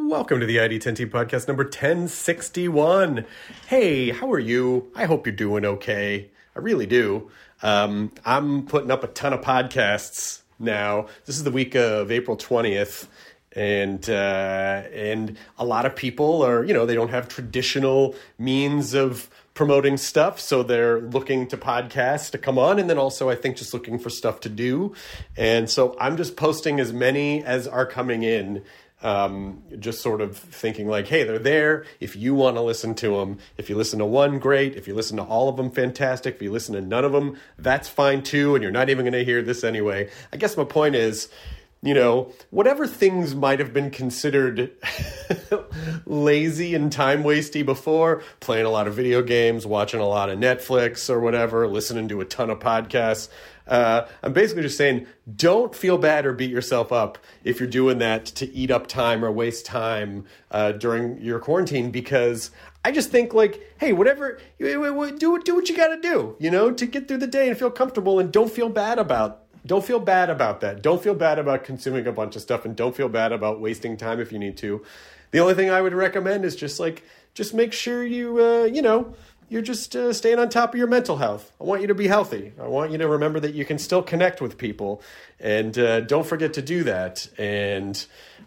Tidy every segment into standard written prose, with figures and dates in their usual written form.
Welcome to the ID10T podcast number 1061. Hey, how are you? I hope you're doing okay. I really do. I'm putting up a ton of podcasts now. This is the week of April 20th. And a lot of people are, they don't have traditional means of promoting stuff, so they're looking to podcasts to come on, and then also I think just looking for stuff to do. And so I'm just posting as many as are coming in, just sort of thinking like, hey, they're there. If you want to listen to them, if you listen to one, great. If you listen to all of them, fantastic. If you listen to none of them, that's fine too, and you're not even going to hear this anyway. I guess my point is, whatever things might have been considered lazy and time-wasty before, playing a lot of video games, watching a lot of Netflix or whatever, listening to a ton of podcasts, I'm basically just saying, don't feel bad or beat yourself up if you're doing that to eat up time or waste time during your quarantine, because I just think like, hey, whatever, do what you got to do, to get through the day and feel comfortable, and don't feel bad about that. Don't feel bad about consuming a bunch of stuff, and don't feel bad about wasting time if you need to. The only thing I would recommend is just make sure you're just staying on top of your mental health. I want you to be healthy. I want you to remember that you can still connect with people, and don't forget to do that. And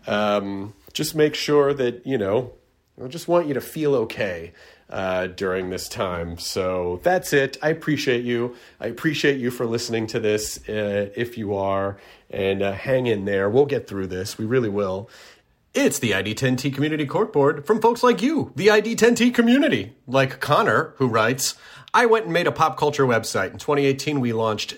just make sure that, I just want you to feel okay during this time. So that's it. I appreciate you. I appreciate you for listening to this, if you are, and hang in there. We'll get through this. We really will. It's the ID10T Community Corkboard from folks like you, the ID10T community, like Connor, who writes, I went and made a pop culture website. In 2018, we launched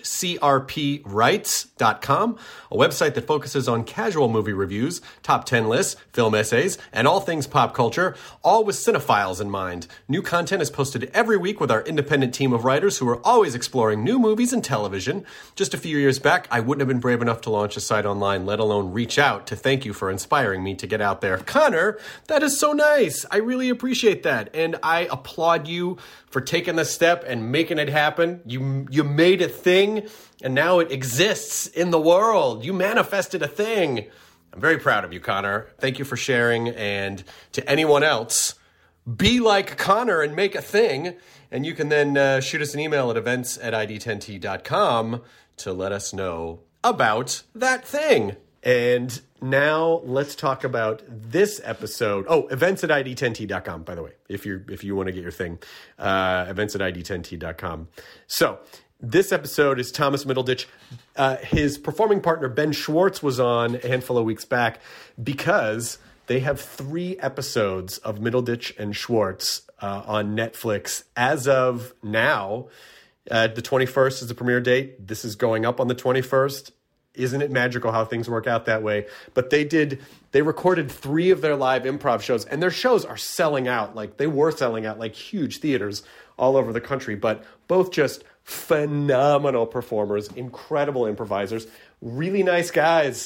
crpwrites.com, a website that focuses on casual movie reviews, top 10 lists, film essays, and all things pop culture, all with cinephiles in mind. New content is posted every week with our independent team of writers who are always exploring new movies and television. Just a few years back, I wouldn't have been brave enough to launch a site online, let alone reach out to thank you for inspiring me to get out there. Connor, that is so nice. I really appreciate that. And I applaud you for taking the step and making it happen. You made a thing, and now it exists in the world. You manifested a thing. I'm very proud of you, Connor. Thank you for sharing. And to anyone else, be like Connor and make a thing. And you can then shoot us an email at events@id10t.com to let us know about that thing. And now let's talk about this episode. Oh, events@id10t.com, by the way, if you want to get your thing, events@id10t.com. So this episode is Thomas Middleditch. His performing partner, Ben Schwartz, was on a handful of weeks back because they have 3 episodes of Middleditch and Schwartz on Netflix as of now. The 21st is the premiere date. This is going up on the 21st. Isn't it magical how things work out that way? But they recorded 3 of their live improv shows, and their shows are selling out. Like, they were selling out like huge theaters all over the country, but both just phenomenal performers, incredible improvisers, really nice guys,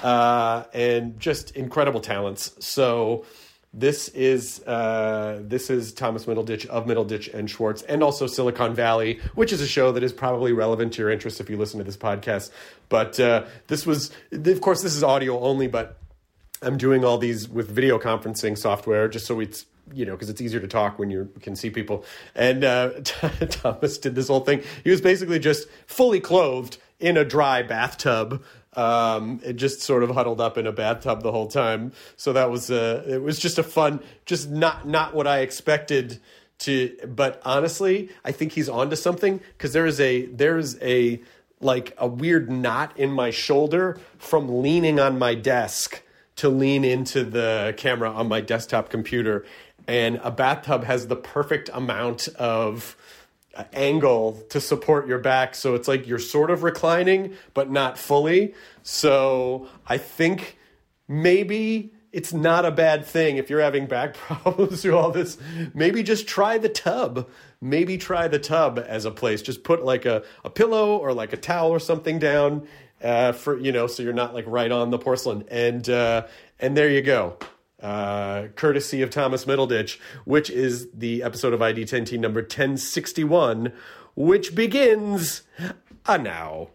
and just incredible talents. So this is Thomas Middleditch of Middleditch and Schwartz, and also Silicon Valley, which is a show that is probably relevant to your interest if you listen to this podcast. But this is audio only, but I'm doing all these with video conferencing software just so it's, because it's easier to talk when you can see people. And Thomas did this whole thing. He was basically just fully clothed in a dry bathtub. It just sort of huddled up in a bathtub the whole time. So that was, it was just a fun, just not what I expected to, but honestly, I think he's onto something, because there's a weird knot in my shoulder from leaning on my desk to lean into the camera on my desktop computer. And a bathtub has the perfect amount of angle to support your back, so it's like you're sort of reclining but not fully. So I think maybe it's not a bad thing if you're having back problems through all this. Maybe just try the tub. Maybe try the tub as a place. Just put like a pillow or like a towel or something down for so you're not like right on the porcelain. And there you go. Courtesy of Thomas Middleditch, which is the episode of ID10T number 1061, which begins now.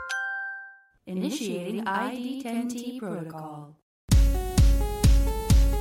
Initiating ID10T protocol.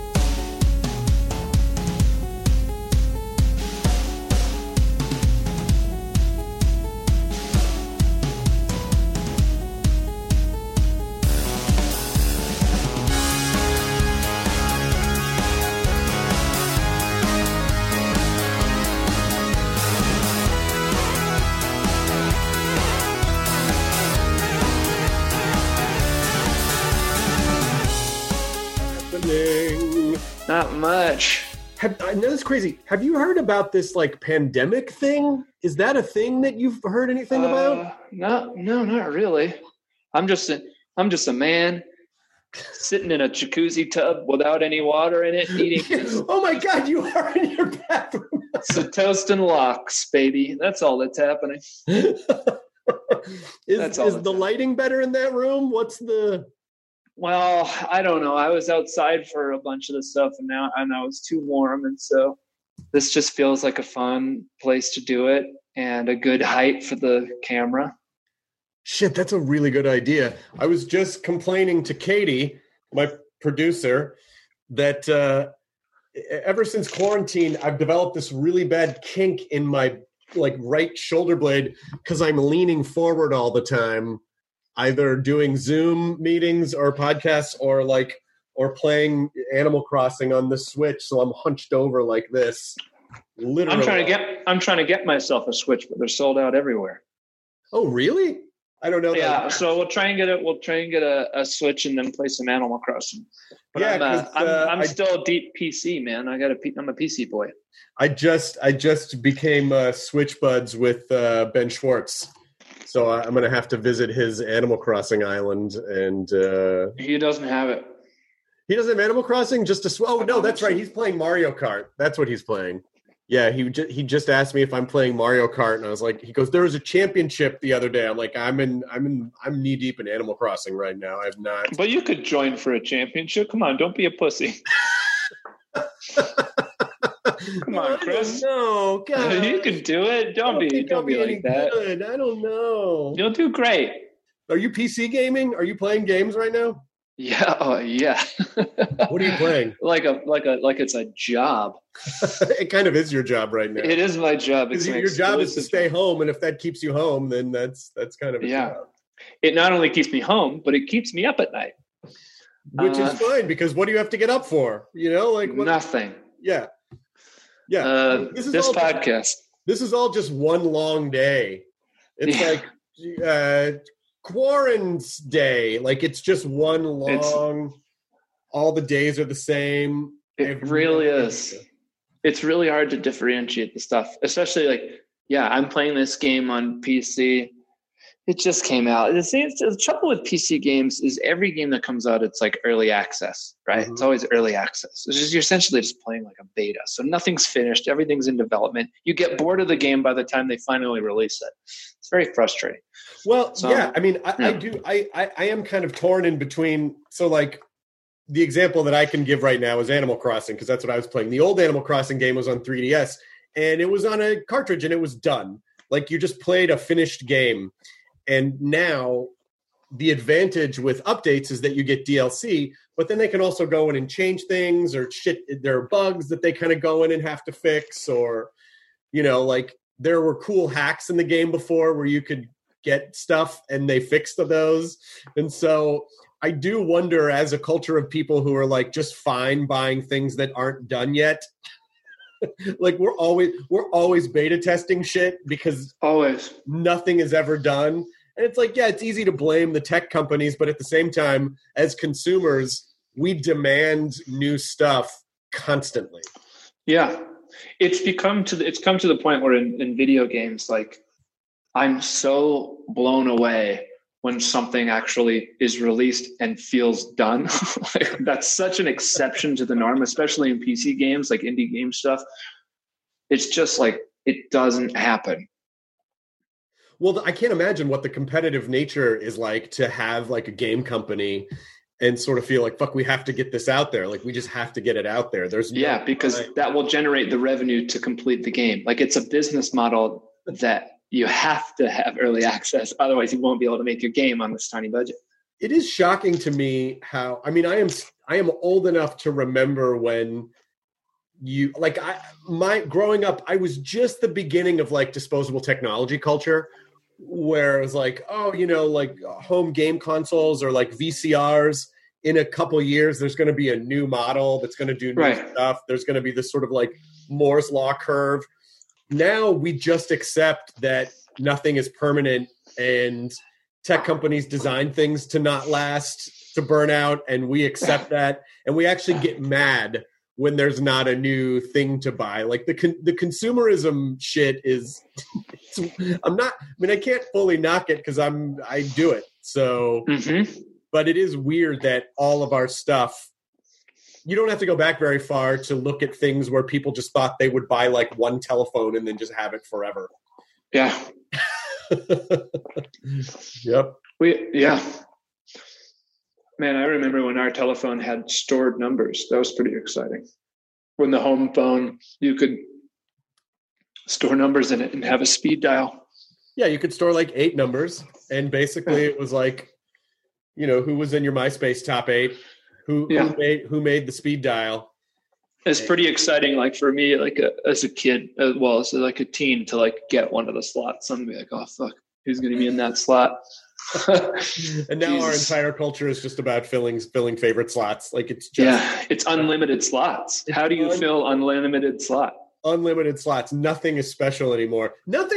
happening? Not much. I know this is crazy. Have you heard about this like pandemic thing? Is that a thing that you've heard anything about? No, not really. I'm just a man sitting in a jacuzzi tub without any water in it, eating. Oh my God, you are in your bathroom. It's a toast and lox, baby. That's all that's happening. Is the lighting better in that room? Well, I don't know. I was outside for a bunch of the stuff, and now it's too warm, and so this just feels like a fun place to do it and a good height for the camera. Shit, that's a really good idea. I was just complaining to Katie, my producer, that ever since quarantine, I've developed this really bad kink in my right shoulder blade because I'm leaning forward all the time, either doing Zoom meetings or podcasts or playing Animal Crossing on the Switch. So I'm hunched over like this. Literally. I'm trying to get myself a Switch, but they're sold out everywhere. Oh, really? I don't know. Yeah, so we'll try and get a Switch and then play some Animal Crossing. But yeah, I'm still deep PC, man. I'm a PC boy. I just became Switch buds with Ben Schwartz, so I'm gonna have to visit his Animal Crossing island. And he doesn't have it. He doesn't have Animal Crossing. Oh no, that's right. He's playing Mario Kart. That's what he's playing. Yeah, he just asked me if I'm playing Mario Kart, and I was like, he goes, there was a championship the other day. I'm like, I'm knee deep in Animal Crossing right now. I've not. But you could join for a championship. Come on, don't be a pussy. Come on, Chris. No, God, you can do it. Don't be like that. Good. I don't know. You'll do great. Are you PC gaming? Are you playing games right now? Yeah. Oh, yeah. What are you playing? Like it's a job. It kind of is your job right now. It is my job. Your job is to stay home, and if that keeps you home, then that's kind of a job. It not only keeps me home, but it keeps me up at night. Which is fine, because what do you have to get up for? Nothing. Yeah. This podcast. This is all just one long day. It's like Quarren's day. Like, it's just one long. All the days are the same. It really is. It's really hard to differentiate the stuff, especially I'm playing this game on PC. It just came out. The trouble with PC games is every game that comes out, it's like early access, right? Mm-hmm. It's always early access. You're essentially just playing like a beta. So nothing's finished. Everything's in development. You get bored of the game by the time they finally release it. It's very frustrating. Well, I mean, I am kind of torn in between. So the example that I can give right now is Animal Crossing, because that's what I was playing. The old Animal Crossing game was on 3DS, and it was on a cartridge, and it was done. Like, you just played a finished game. And now the advantage with updates is that you get DLC, but then they can also go in and change things, or there are bugs that they kind of go in and have to fix, or, there were cool hacks in the game before where you could get stuff and they fixed those. And so I do wonder, as a culture of people who are just fine buying things that aren't done yet, we're always beta testing shit because always nothing is ever done. And it's it's easy to blame the tech companies, but at the same time, as consumers, we demand new stuff constantly. Yeah. It's come to the point where in video games, I'm so blown away when something actually is released and feels done. That's such an exception to the norm, especially in PC games, indie game stuff. It's just it doesn't happen. Well, I can't imagine what the competitive nature is like to have a game company and sort of feel fuck, we have to get this out there. We just have to get it out there. Because that will generate the revenue to complete the game. It's a business model that you have to have early access. Otherwise you won't be able to make your game on this tiny budget. It is shocking to me how, I am old enough to remember when growing up, I was just the beginning of disposable technology culture, where it was home game consoles or VCRs. In a couple years, there's going to be a new model that's going to do new stuff. There's going to be this sort of Moore's law curve. Now we just accept that nothing is permanent, and tech companies design things to not last to burn out, and we accept that, and we actually get mad when there's not a new thing to buy. Like the consumerism shit is, I can't fully knock it because I do it. So, but it is weird that all of our stuff, you don't have to go back very far to look at things where people just thought they would buy like one telephone and then just have it forever. Yeah. Yep. Man, I remember when our telephone had stored numbers. That was pretty exciting. When the home phone, you could store numbers in it and have a speed dial. Yeah, you could store like 8 numbers. And basically it was like, who was in your MySpace top 8, who made the speed dial. It's pretty exciting, like for me, like as a kid, as well as like a teen, to like get one of the slots. I'm gonna be like, oh fuck, who's gonna be in that slot? And now our entire culture is just about filling favorite slots. Like it's just it's unlimited slots. How do you fill unlimited slot? Unlimited slots. Nothing is special anymore.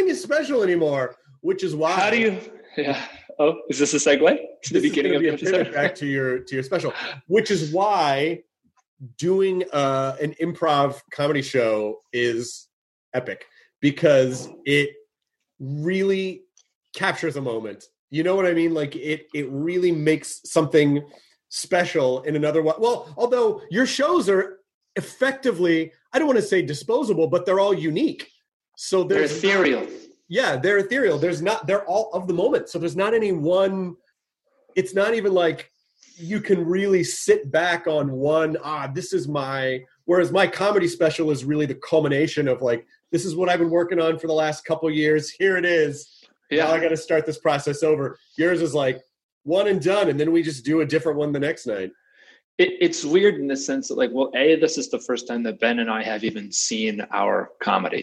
Which is why. How do you? Yeah. Oh, is this a segue to the beginning of the episode? Back to your special, which is why doing an improv comedy show is epic, because it really captures a moment. You know what I mean? Like it really makes something special in another way. Well, although your shows are effectively, I don't want to say disposable, but they're all unique. So they're ethereal. They're ethereal. They're all of the moment. So there's not any one, it's not even like you can really sit back on one, whereas my comedy special is really the culmination of like, this is what I've been working on for the last couple of years. Here it is. Yeah. Now I got to start this process over. Yours is like one and done, and then we just do a different one the next night. It's weird in the sense that, like, well, this is the first time that Ben and I have even seen our comedy.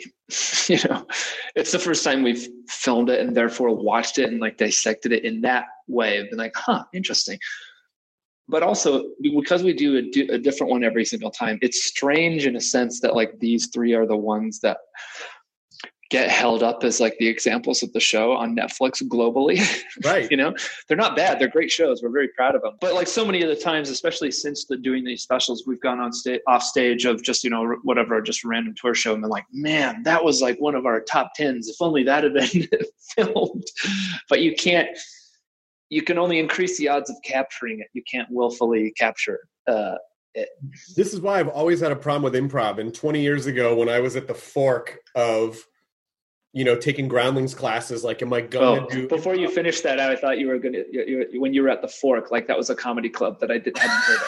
It's the first time we've filmed it and therefore watched it and like dissected it in that way. I've been like, interesting. But also because we do a different one every single time, it's strange in a sense that like these 3 are the ones that get held up as like the examples of the show on Netflix globally. Right. They're not bad. They're great shows. We're very proud of them. But like so many of the times, especially since doing these specials, we've gone on off stage of just, whatever, just a random tour show. And been like, man, that was like one of our top 10s. If only that had been filmed. But you can only increase the odds of capturing it. You can't willfully capture it. This is why I've always had a problem with improv. And 20 years ago, when I was at the fork of, taking groundlings classes, like, am I going to do... Before you finish that, I thought you were going to, when you were at the fork, like that was a comedy club that I hadn't heard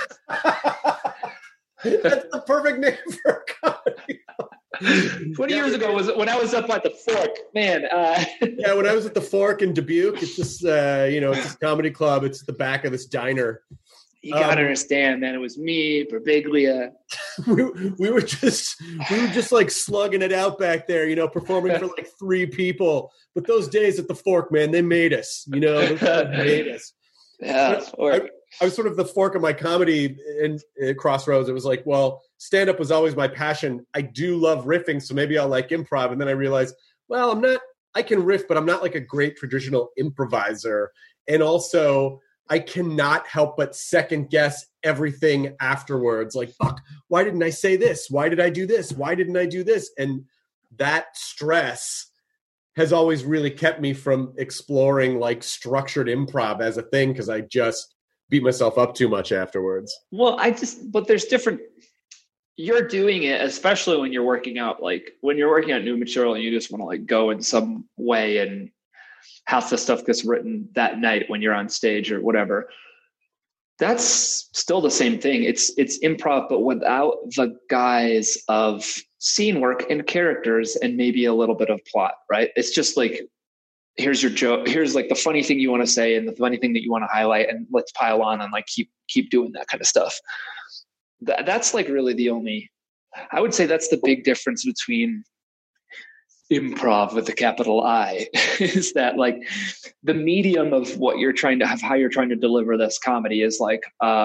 of. That's the perfect name for a comedy club. 20 years ago was when I was up at the fork, man. Yeah, when I was at the fork in Dubuque, it's just, it's this comedy club. It's the back of this diner. You gotta understand, man. It was me, Birbiglia. we were just like slugging it out back there, performing for like 3 people. But those days at the fork, man, they made us. They made us. Yeah, I was sort of the fork of my comedy in Crossroads. It was like, well, stand-up was always my passion. I do love riffing, so maybe I'll like improv. And then I realized, well, I can riff, but I'm not like a great traditional improviser. And also, I cannot help but second guess everything afterwards. Like, fuck, why didn't I say this? Why did I do this? Why didn't I do this? And that stress has always really kept me from exploring like structured improv as a thing, because I just beat myself up too much afterwards. Well, but there's different, you're doing it, especially when you're working out new material and you just want to like go in some way, and half the stuff gets written that night when you're on stage or whatever. That's still the same thing. It's improv, but without the guise of scene work and characters and maybe a little bit of plot, right? It's just like, here's your joke. Here's like the funny thing you want to say and the funny thing that you want to highlight, and let's pile on and like keep doing that kind of stuff. That's like really I would say that's the big difference between improv with a capital I, is that like the medium of what you're trying to have, how you're trying to deliver this comedy is like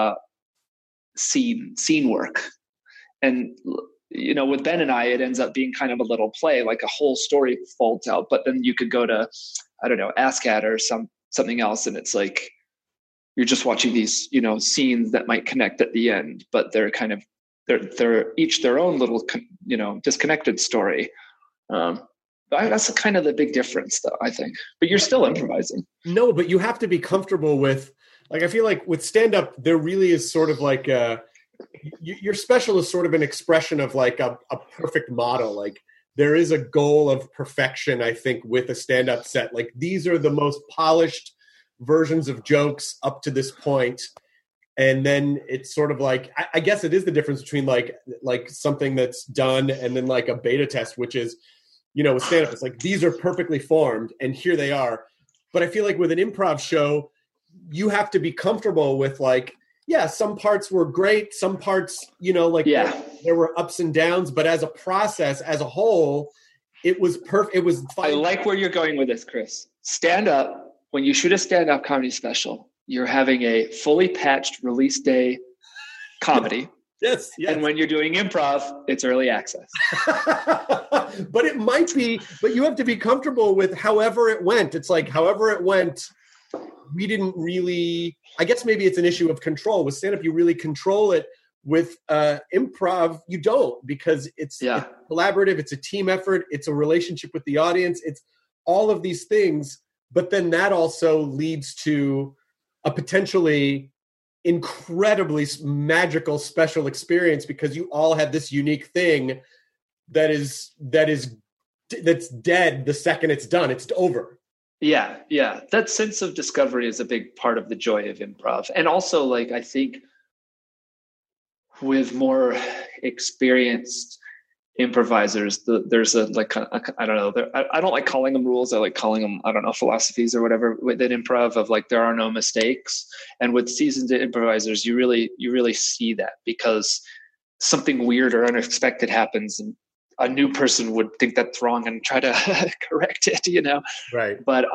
scene work. And with Ben and I, it ends up being kind of a little play, like a whole story folds out, but then you could go to, I don't know, ASCAT or something else, and it's like you're just watching these, scenes that might connect at the end, but they're kind of, they're each their own little, disconnected story. That's kind of the big difference, though, I think. But you're still improvising. No, but you have to be comfortable with, like, I feel like with stand-up, there really is sort of like your special is sort of an expression of like a perfect model. Like, there is a goal of perfection, I think, with a stand-up set. Like, these are the most polished versions of jokes up to this point. And then it's sort of like, I guess it is the difference between like something that's done and then like a beta test, which is, with stand-up, it's like, these are perfectly formed and here they are. But I feel like with an improv show, you have to be comfortable with like, yeah, some parts were great. Some parts, there were ups and downs, but as a process, as a whole, it was perfect. It was fine. I like where you're going with this, Chris. Stand up, when you shoot a stand-up comedy special, you're having a fully patched release day comedy. Yes. And when you're doing improv, it's early access. But it might be, but you have to be comfortable with however it went. It's like, however it went, we didn't really, I guess maybe it's an issue of control. With stand-up, you really control it. With improv, you don't, because it's collaborative. It's a team effort. It's a relationship with the audience. It's all of these things. But then that also leads to a potentially incredibly magical special experience, because you all have this unique thing that's dead the second it's done. It's over. Yeah. That sense of discovery is a big part of the joy of improv. And also, like, I think with more experienced improvisers, there's I don't know, I don't like calling them rules. I like calling them, I don't know, philosophies or whatever within improv, of like, there are no mistakes. And with seasoned improvisers, you really see that, because something weird or unexpected happens and a new person would think that's wrong and try to correct it, Right. But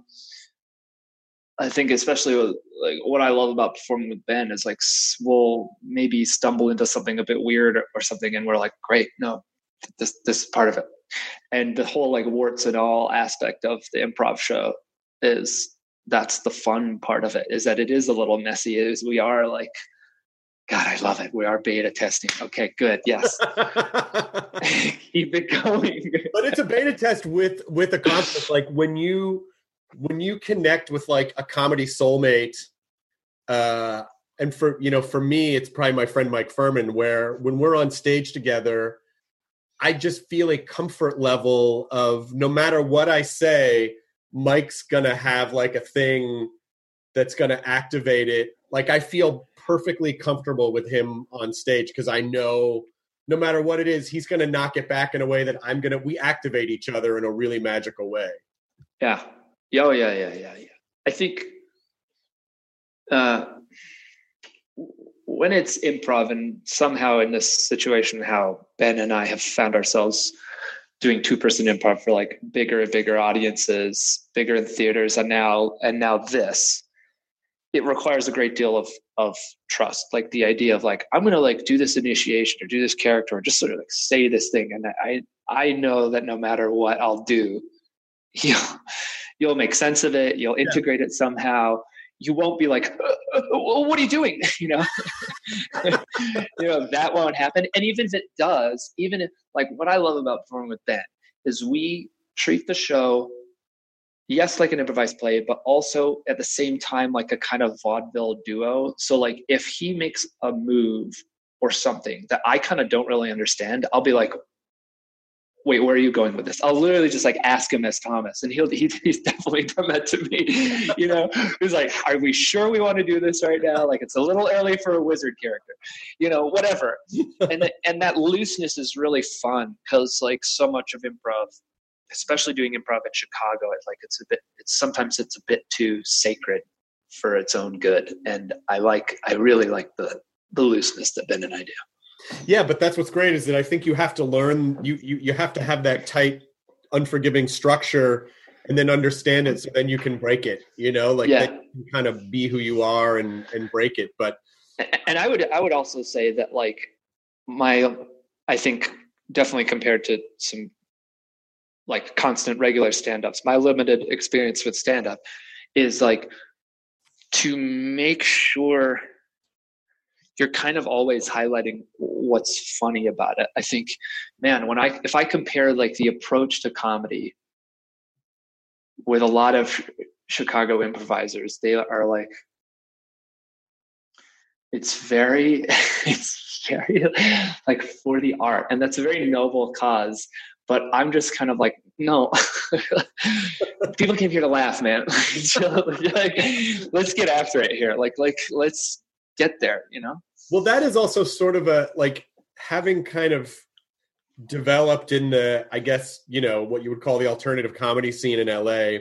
I think especially with, like, what I love about performing with Ben is like, we'll maybe stumble into something a bit weird or something, and we're like, great, no, this is part of it. And the whole like warts and all aspect of the improv show that's the fun part of it, is that it is a little messy. Is we are like, God, I love it. We are beta testing. Okay, good. Yes. Keep it going. But it's a beta test with a concept. Like when you connect with like a comedy soulmate, and for me, it's probably my friend Mike Furman, where when we're on stage together, I just feel a comfort level of, no matter what I say, Mike's going to have like a thing that's going to activate it. Like, I feel perfectly comfortable with him on stage, because I know no matter what it is, he's going to knock it back in a way that we activate each other in a really magical way. Yeah. Oh, yeah. I think when it's improv, and somehow in this situation, how Ben and I have found ourselves doing 2-person improv for like bigger and bigger audiences, bigger in theaters, and now this, it requires a great deal of trust. Like the idea of like, I'm going to like do this initiation or do this character or just sort of like say this thing. And I know that no matter what I'll do, you'll make sense of it. You'll integrate it somehow. You won't be like, what are you doing? That won't happen. And even if it does, even if, like, what I love about performing with Ben is we treat the show, yes, like an improvised play, but also at the same time, like a kind of vaudeville duo. So like, if he makes a move or something that I kind of don't really understand, I'll be like, wait, where are you going with this? I'll literally just like ask him as Thomas, and he's definitely done that to me. He's like, are we sure we want to do this right now? Like, it's a little early for a wizard character, whatever. And that looseness is really fun, because like so much of improv, especially doing improv in Chicago, sometimes it's a bit too sacred for its own good. And I really like the looseness that Ben and I do. Yeah, but that's what's great, is that I think you have to learn, you have to have that tight, unforgiving structure, and then understand it, so then you can break it, then you can kind of be who you are and break it. But and I would also say that like I think definitely compared to some like constant regular stand-ups, my limited experience with stand-up is like, to make sure you're kind of always highlighting what's funny about it. I think, man, if I compare like the approach to comedy with a lot of Chicago improvisers, they are like, it's very like for the art, and that's a very noble cause. But I'm just kind of like, no, people came here to laugh, man. Like, let's get after it here. Like, let's get there, you know? Well, that is also sort of a, like, having kind of developed in the, I guess, you know, what you would call the alternative comedy scene in LA.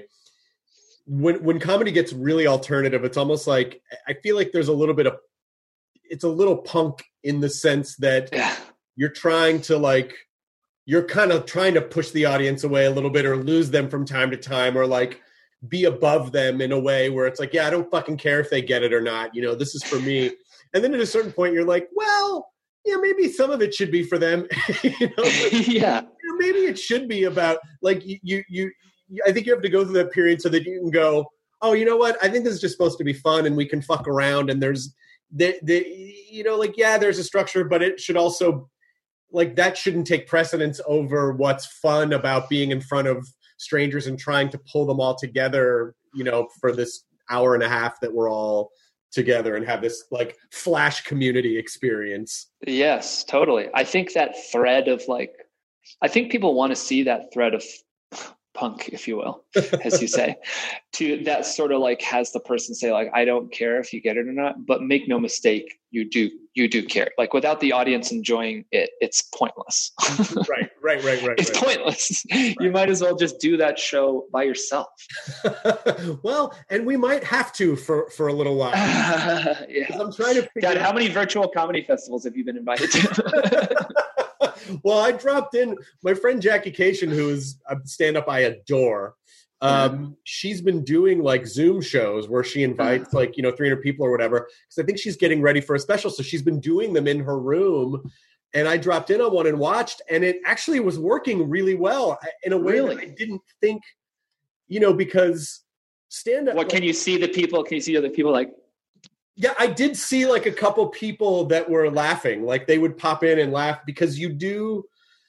When comedy gets really alternative, it's almost like, I feel like there's a little bit of, it's a little punk in the sense that you're trying to, like, you're kind of trying to push the audience away a little bit or lose them from time to time, or like be above them in a way where it's like, yeah, I don't fucking care if they get it or not. You know, this is for me. And then at a certain point you're like, well, yeah, maybe some of it should be for them. You know, yeah. You know, maybe it should be about, like, you I think you have to go through that period so that you can go, oh, you know what? I think this is just supposed to be fun and we can fuck around. And there's you know, like, yeah, there's a structure, but it should also, like, that shouldn't take precedence over what's fun about being in front of strangers and trying to pull them all together, you know, for this hour and a half that we're all together and have this, like, flash community experience. Yes, totally. I think that thread of, like, I think people want to see that thread of punk, if you will, as you say, to that sort of, like, has the person say, like, I don't care if you get it or not, but make no mistake, you do care. Like, without the audience enjoying it, it's pointless. Right. It's pointless. Right. You might as well just do that show by yourself. Well, and we might have to for a little while. Yeah. I'm trying to figure out how many virtual comedy festivals have you been invited to? Well, I dropped in. My friend Jackie Cation, who is a stand-up I adore, she's been doing, like, Zoom shows where she invites, like, you know, 300 people or whatever, because I think she's getting ready for a special. So she's been doing them in her room. And I dropped in on one and watched, and it actually was working really well in a way that I didn't think, you know, because stand-up. What, can you see the people? Can you see other people, like? Yeah, I did see, like, a couple people that were laughing. Like, they would pop in and laugh, because you do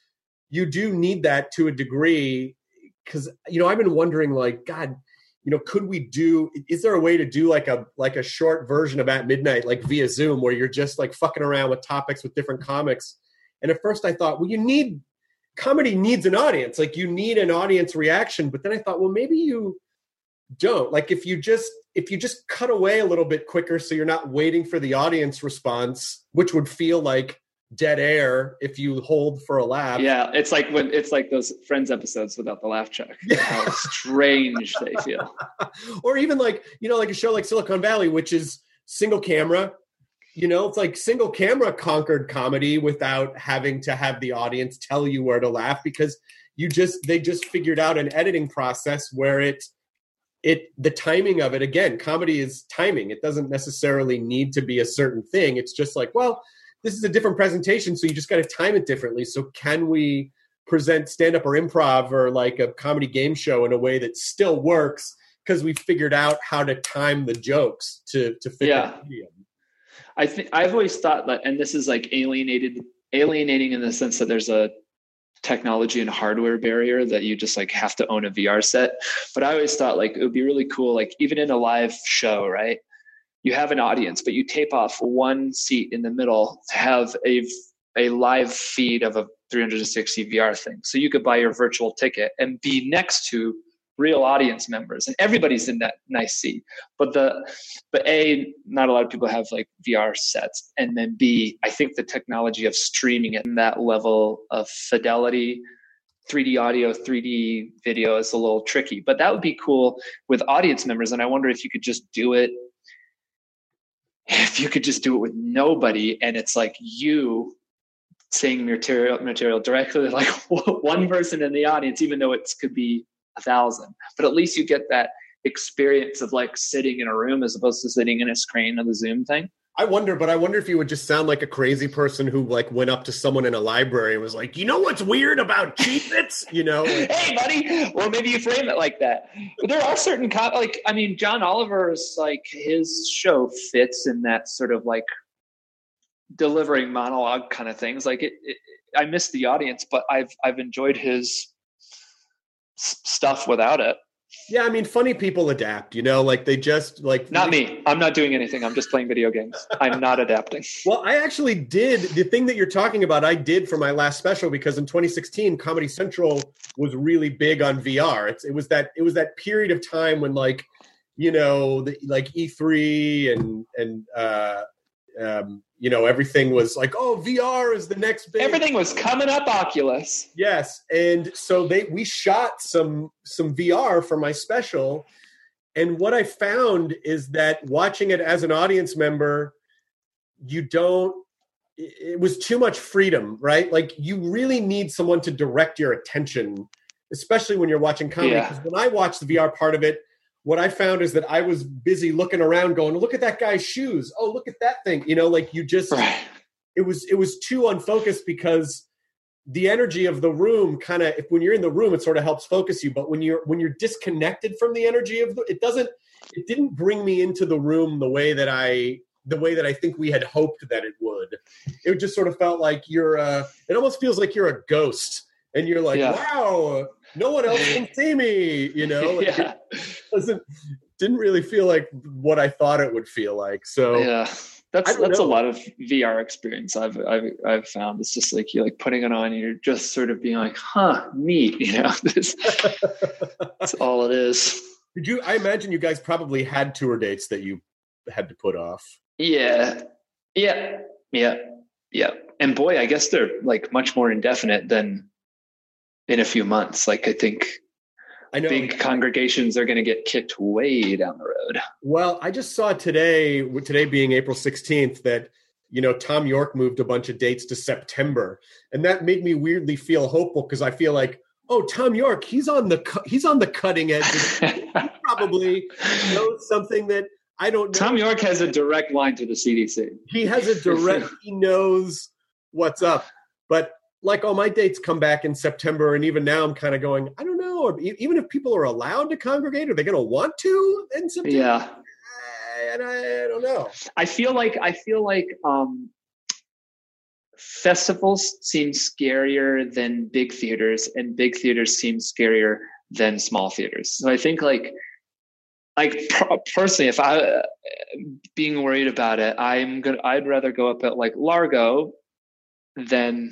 need that to a degree. Because, you know, I've been wondering, like, God, you know, is there a way to do like a short version of At Midnight, like via Zoom, where you're just, like, fucking around with topics with different comics? And at first I thought, well, comedy needs an audience. Like, you need an audience reaction. But then I thought, well, maybe you don't. Like, if you just cut away a little bit quicker, so you're not waiting for the audience response, which would feel like dead air if you hold for a laugh. Yeah, it's like those Friends episodes without the laugh track. How strange they feel. Or even, like, you know, like a show like Silicon Valley, which is single camera. You know, it's like single camera conquered comedy without having to have the audience tell you where to laugh, because they just figured out an editing process where the timing of it, again, comedy is timing. It doesn't necessarily need to be a certain thing. It's just like, well, this is a different presentation, so you just got to time it differently. So can we present stand-up or improv or, like, a comedy game show in a way that still works, because we figured out how to time the jokes to fit the medium? I think I've always thought that, and this is, like, alienating in the sense that there's a technology and hardware barrier that you just, like, have to own a VR set. But I always thought, like, it would be really cool, like, even in a live show, right? You have an audience, but you tape off one seat in the middle to have a live feed of a 360 VR thing. So you could buy your virtual ticket and be next to real audience members, and everybody's in that nice seat. But A, not a lot of people have, like, VR sets. And then B, I think the technology of streaming at that level of fidelity, 3D audio, 3D video, is a little tricky. But that would be cool with audience members. And I wonder if you could just do it with nobody, and it's like you saying material directly, like, one person in the audience, even though it could be 1,000. But at least you get that experience of, like, sitting in a room as opposed to sitting in a screen of the Zoom thing. I wonder if you would just sound like a crazy person who like went up to someone in a library and was like, you know what's weird about Cheez-Its? You know, like, hey, buddy. Well, maybe you frame it like that. But there are certain John Oliver's like his show fits in that sort of like delivering monologue kind of things. Like I miss the audience, but I've enjoyed his stuff without it. yeah, I mean, funny people adapt, you know, like they just like not me. I'm not doing anything. I'm just playing video games. I'm not adapting. Well, I actually did the thing that you're talking about. I did for my last special because in 2016, Comedy Central was really big on VR. It was that period of time when like, you know, like E3 and you know, everything was like, oh, VR is the next big. Everything was coming up Oculus. Yes, and so we shot some VR for my special, and what I found is that watching it as an audience member, it was too much freedom, right? Like you really need someone to direct your attention, especially when you're watching comedy. Because when I watched the VR part of it, what I found is that I was busy looking around going, look at that guy's shoes. Oh, look at that thing. You know, like you just, it was too unfocused because the energy of the room kind of, when you're in the room, it sort of helps focus you. But when you're disconnected from the energy of it didn't bring me into the room the way that I think we had hoped that it would. It just sort of felt like it almost feels like you're a ghost and you're like, wow, no one else can see me, you know? Like it didn't really feel like what I thought it would feel like. So yeah, that's a lot of VR experience I've found. It's just like you're like putting it on and you're just sort of being like, huh, neat, you know? That's all it is. I imagine you guys probably had tour dates that you had to put off. Yeah. And boy, I guess they're like much more indefinite than in a few months. Like I know big congregations are going to get kicked way down the road. Well, I just saw today being April 16th, that, you know, Tom York moved a bunch of dates to September. And that made me weirdly feel hopeful because I feel like, oh, Tom York, he's on the cutting edge. He probably knows something that I don't know. Tom York has a direct line to the CDC. He knows what's up. But like all my dates come back in September, and even now I'm kind of going, I don't know. Or even if people are allowed to congregate, are they going to want to in September? Yeah, and I don't know. I feel like festivals seem scarier than big theaters, and big theaters seem scarier than small theaters. So I think like personally, if I being worried about it, I'd rather go up at like Largo than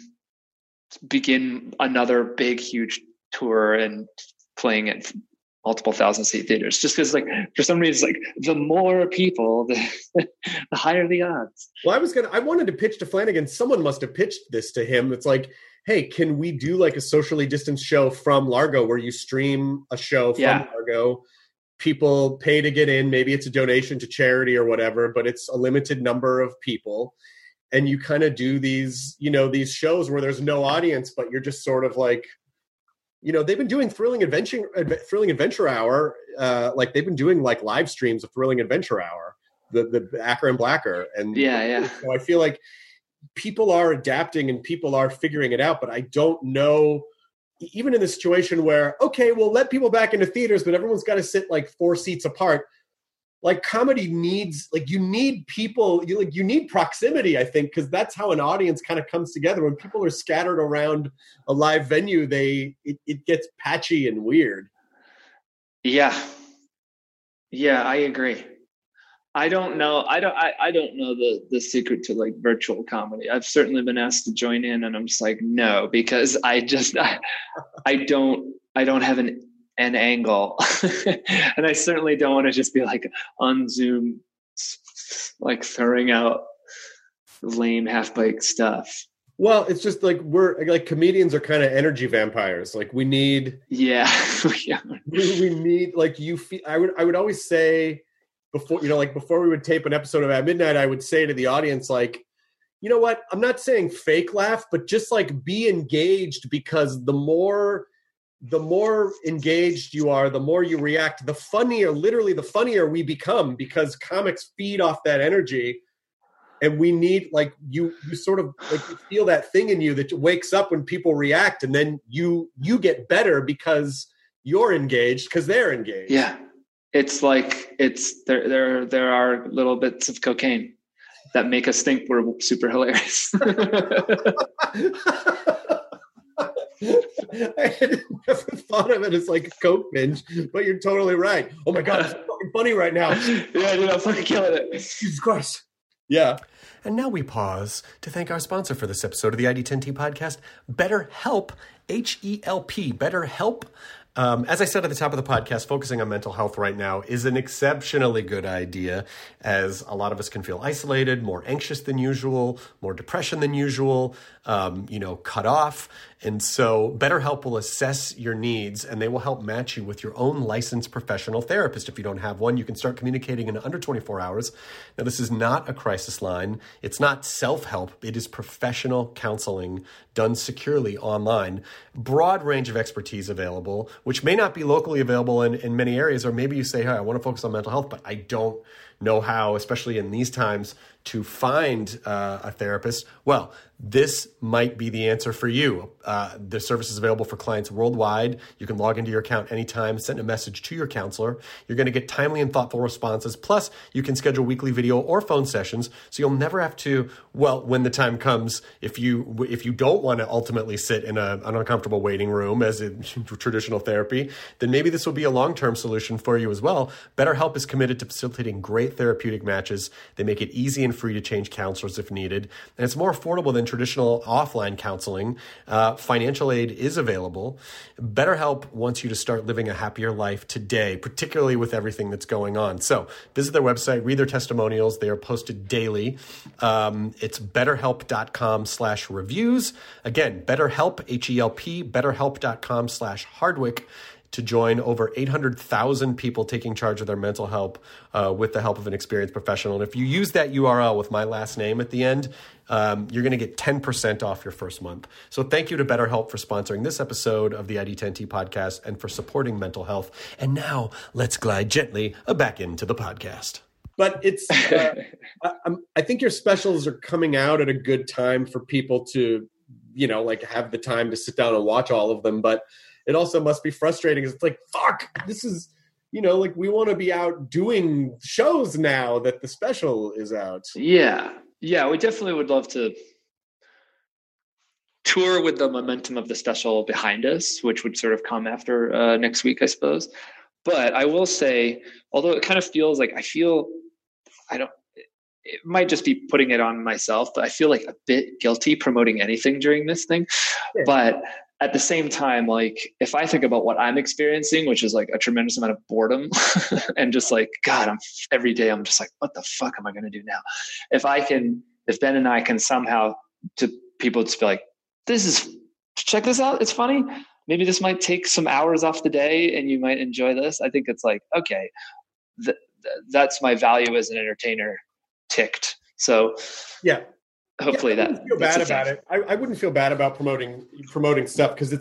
begin another big, huge tour and playing at multiple thousand seat theaters. Just because, like, for some reason, like the more people, the higher the odds. Well, I wanted to pitch to Flanagan. Someone must have pitched this to him. It's like, hey, can we do like a socially distanced show from Largo where you stream a show from Largo? People pay to get in. Maybe it's a donation to charity or whatever, but it's a limited number of people. And you kind of do these, you know, these shows where there's no audience, but you're just sort of like, you know, they've been doing Thrilling Adventure Hour. Like they've been doing like live streams of Thrilling Adventure Hour, the Acker and Blacker. And so I feel like people are adapting and people are figuring it out, but I don't know, even in the situation where, okay, we'll let people back into theaters, but everyone's got to sit like 4 seats apart. Like comedy needs, like you need people, you need proximity, I think, because that's how an audience kind of comes together. When people are scattered around a live venue, it gets patchy and weird. Yeah, I agree. I don't know the secret to like virtual comedy. I've certainly been asked to join in, and I'm just like, no, because I don't have an angle. And I certainly don't want to just be like on Zoom, like throwing out lame half-baked stuff. Well, it's just like we're like comedians are kind of energy vampires. Like we need, we need like you feel. I would always say before, you know, like before we would tape an episode of At Midnight, I would say to the audience, like, you know what? I'm not saying fake laugh, but just like be engaged, because the more engaged you are, the more you react, the funnier we become, because comics feed off that energy. And we need, like, you sort of, like, you feel that thing in you that wakes up when people react, and then you get better because you're engaged because they're engaged. Yeah. It's like, there are little bits of cocaine that make us think we're super hilarious. I had never thought of it as like a coke binge, but you're totally right. Oh my God, it's fucking funny right now. Yeah, dude, I'm fucking killing it. Jesus Christ. Yeah. And now we pause to thank our sponsor for this episode of the ID10T podcast, BetterHelp, H-E-L-P, BetterHelp. As I said at the top of the podcast, focusing on mental health right now is an exceptionally good idea, as a lot of us can feel isolated, more anxious than usual, more depression than usual, cut off. And so BetterHelp will assess your needs, and they will help match you with your own licensed professional therapist. If you don't have one, you can start communicating in under 24 hours. Now, this is not a crisis line. It's not self-help. It is professional counseling done securely online. Broad range of expertise available, which may not be locally available in many areas, or maybe you say, hey, I want to focus on mental health, but I don't know how, especially in these times, to find a therapist. Well, this might be the answer for you. The service is available for clients worldwide. You can log into your account anytime, send a message to your counselor. You're going to get timely and thoughtful responses. Plus, you can schedule weekly video or phone sessions, so you'll never have to, well, when the time comes, if you don't want to ultimately sit in an uncomfortable waiting room as in traditional therapy, then maybe this will be a long-term solution for you as well. BetterHelp is committed to facilitating great therapeutic matches. They make it easy and free to change counselors if needed, and it's more affordable than traditional offline counseling. Financial aid is available. BetterHelp wants you to start living a happier life today, particularly with everything that's going on. So visit their website, read their testimonials. They are posted daily. It's betterhelp.com/reviews. Again, BetterHelp, H-E-L-P, betterhelp.com/Hardwick, to join over 800,000 people taking charge of their mental health with the help of an experienced professional. And if you use that URL with my last name at the end, you're going to get 10% off your first month. So thank you to BetterHelp for sponsoring this episode of the ID10T podcast and for supporting mental health. And now let's glide gently back into the podcast. But it's, I think your specials are coming out at a good time for people to, have the time to sit down and watch all of them. But it also must be frustrating because it's like, fuck, this is, we want to be out doing shows now that the special is out. Yeah. Yeah, we definitely would love to tour with the momentum of the special behind us, which would sort of come after next week, I suppose. But I will say, although it kind of feels like it might just be putting it on myself, but I feel like a bit guilty promoting anything during this thing. Yeah. But at the same time, like, if I think about what I'm experiencing, which is like a tremendous amount of boredom and just like, God, every day I'm just like, what the fuck am I going to do now? If Ben and I can somehow, to people just be like, check this out. It's funny. Maybe this might take some hours off the day and you might enjoy this. I think it's like, okay, that's my value as an entertainer ticked. So yeah. Hopefully I wouldn't feel bad about it. I wouldn't feel bad about promoting stuff because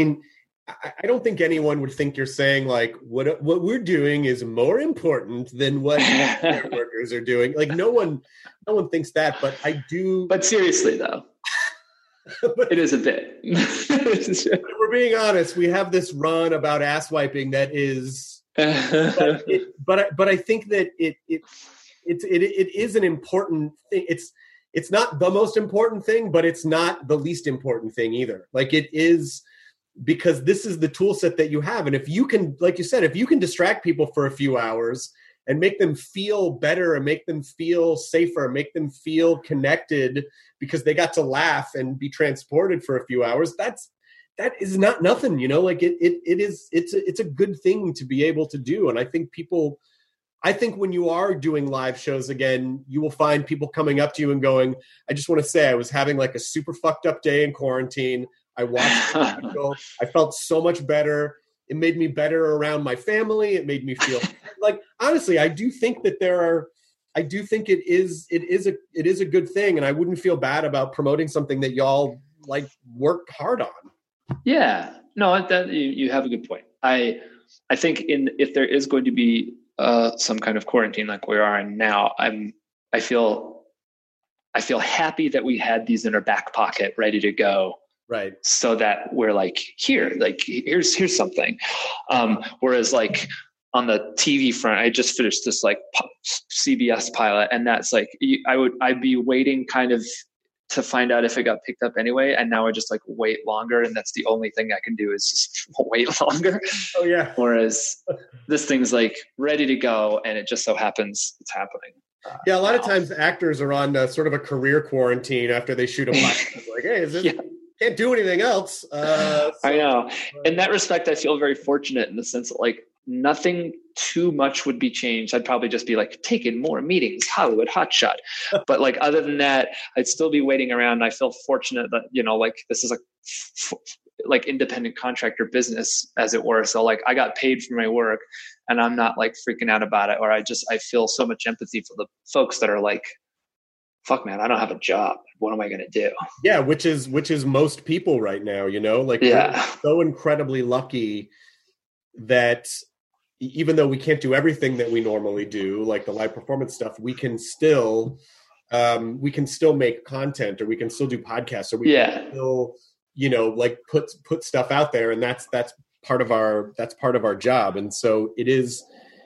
I don't think anyone would think you're saying like what we're doing is more important than what workers are doing. Like no one thinks that, but I do. But seriously though, it is a bit. We're being honest. We have this run about ass wiping that is, but I think that it is an important thing. It's not the most important thing, but it's not the least important thing either. Like it is, because this is the tool set that you have. And if you can, like you said, if you can distract people for a few hours and make them feel better and make them feel safer, make them feel connected because they got to laugh and be transported for a few hours, that is not nothing, like it's a good thing to be able to do. And I think when you are doing live shows again, you will find people coming up to you and going, I just want to say I was having like a super fucked up day in quarantine. I watched the article. I felt so much better. It made me better around my family. It made me feel like, honestly, I do think that it is a good thing. And I wouldn't feel bad about promoting something that y'all like worked hard on. Yeah, no, that you have a good point. I think if there is going to be some kind of quarantine like we are in now, I feel I feel happy that we had these in our back pocket ready to go. Right. So that we're like, here's something. Whereas like on the TV front, I just finished this like CBS pilot, and that's like, I'd be waiting kind of to find out if it got picked up anyway. And now I just like wait longer. And that's the only thing I can do is just wait longer. Oh yeah. Whereas this thing's like ready to go, and it just so happens it's happening. Yeah. A lot of times actors are on sort of a career quarantine after they shoot a pilot. Like, hey, is this, can't do anything else. So, I know. In that respect, I feel very fortunate in the sense that like nothing too much would be changed. I'd probably just be like taking more meetings, Hollywood hotshot. But like other than that, I'd still be waiting around. I feel fortunate that, you know, like this is like independent contractor business, as it were. So like I got paid for my work, and I'm not like freaking out about it. Or I feel so much empathy for the folks that are like, fuck man, I don't have a job. What am I going to do? Yeah. Which is most people right now, you know, like we're so incredibly lucky that even though we can't do everything that we normally do, like the live performance stuff, we can still make content, or we can still do podcasts, or we can still, you know, like put stuff out there. And that's part of our job. And so it is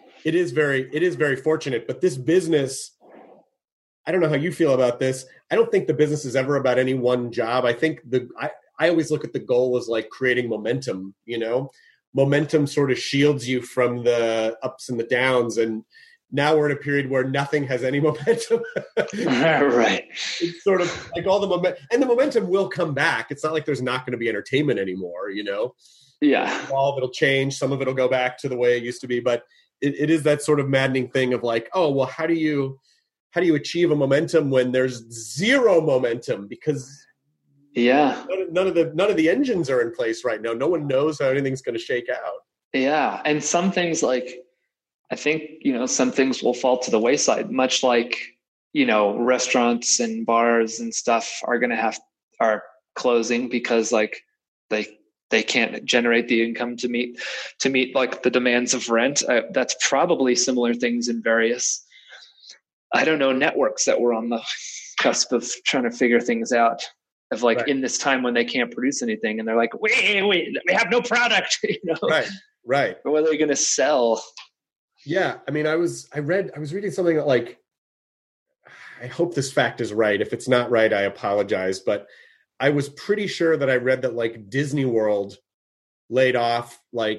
very fortunate, but this business, I don't know how you feel about this. I don't think the business is ever about any one job. I think I always look at the goal as like creating momentum, you know. Momentum sort of shields you from the ups and the downs. And now we're in a period where nothing has any momentum. Right. It's sort of like all the momentum, and the momentum will come back. It's not like there's not going to be entertainment anymore, you know? Yeah. All of it'll change. Some of it'll go back to the way it used to be, but it is that sort of maddening thing of like, oh, well, how do you achieve a momentum when there's zero momentum? Because none of the engines are in place right now. No one knows how anything's going to shake out. Yeah. And some things, like, I think, you know, some things will fall to the wayside, much like, you know, restaurants and bars and stuff are closing because like they can't generate the income to meet like the demands of rent. That's probably similar things in various, I don't know, networks that were on the cusp of trying to figure things out. Of like in this time when they can't produce anything, and they're like, wait, we have no product, you know? Right. But what are they going to sell? Yeah, I mean, I was reading something that, like, I hope this fact is right. If it's not right, I apologize. But I was pretty sure that I read that like Disney World laid off like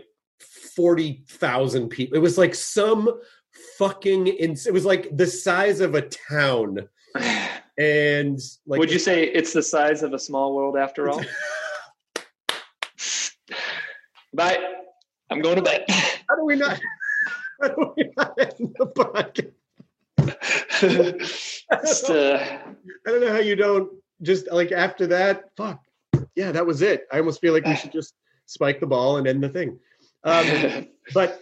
40,000 people. It was like some fucking. It was like the size of a town. And like, would you say it's the size of a small world after all? Bye. I'm going to bed. How do we not end the podcast? I don't know how you don't just like after that. Fuck. Yeah, that was it. I almost feel like we should just spike the ball and end the thing. But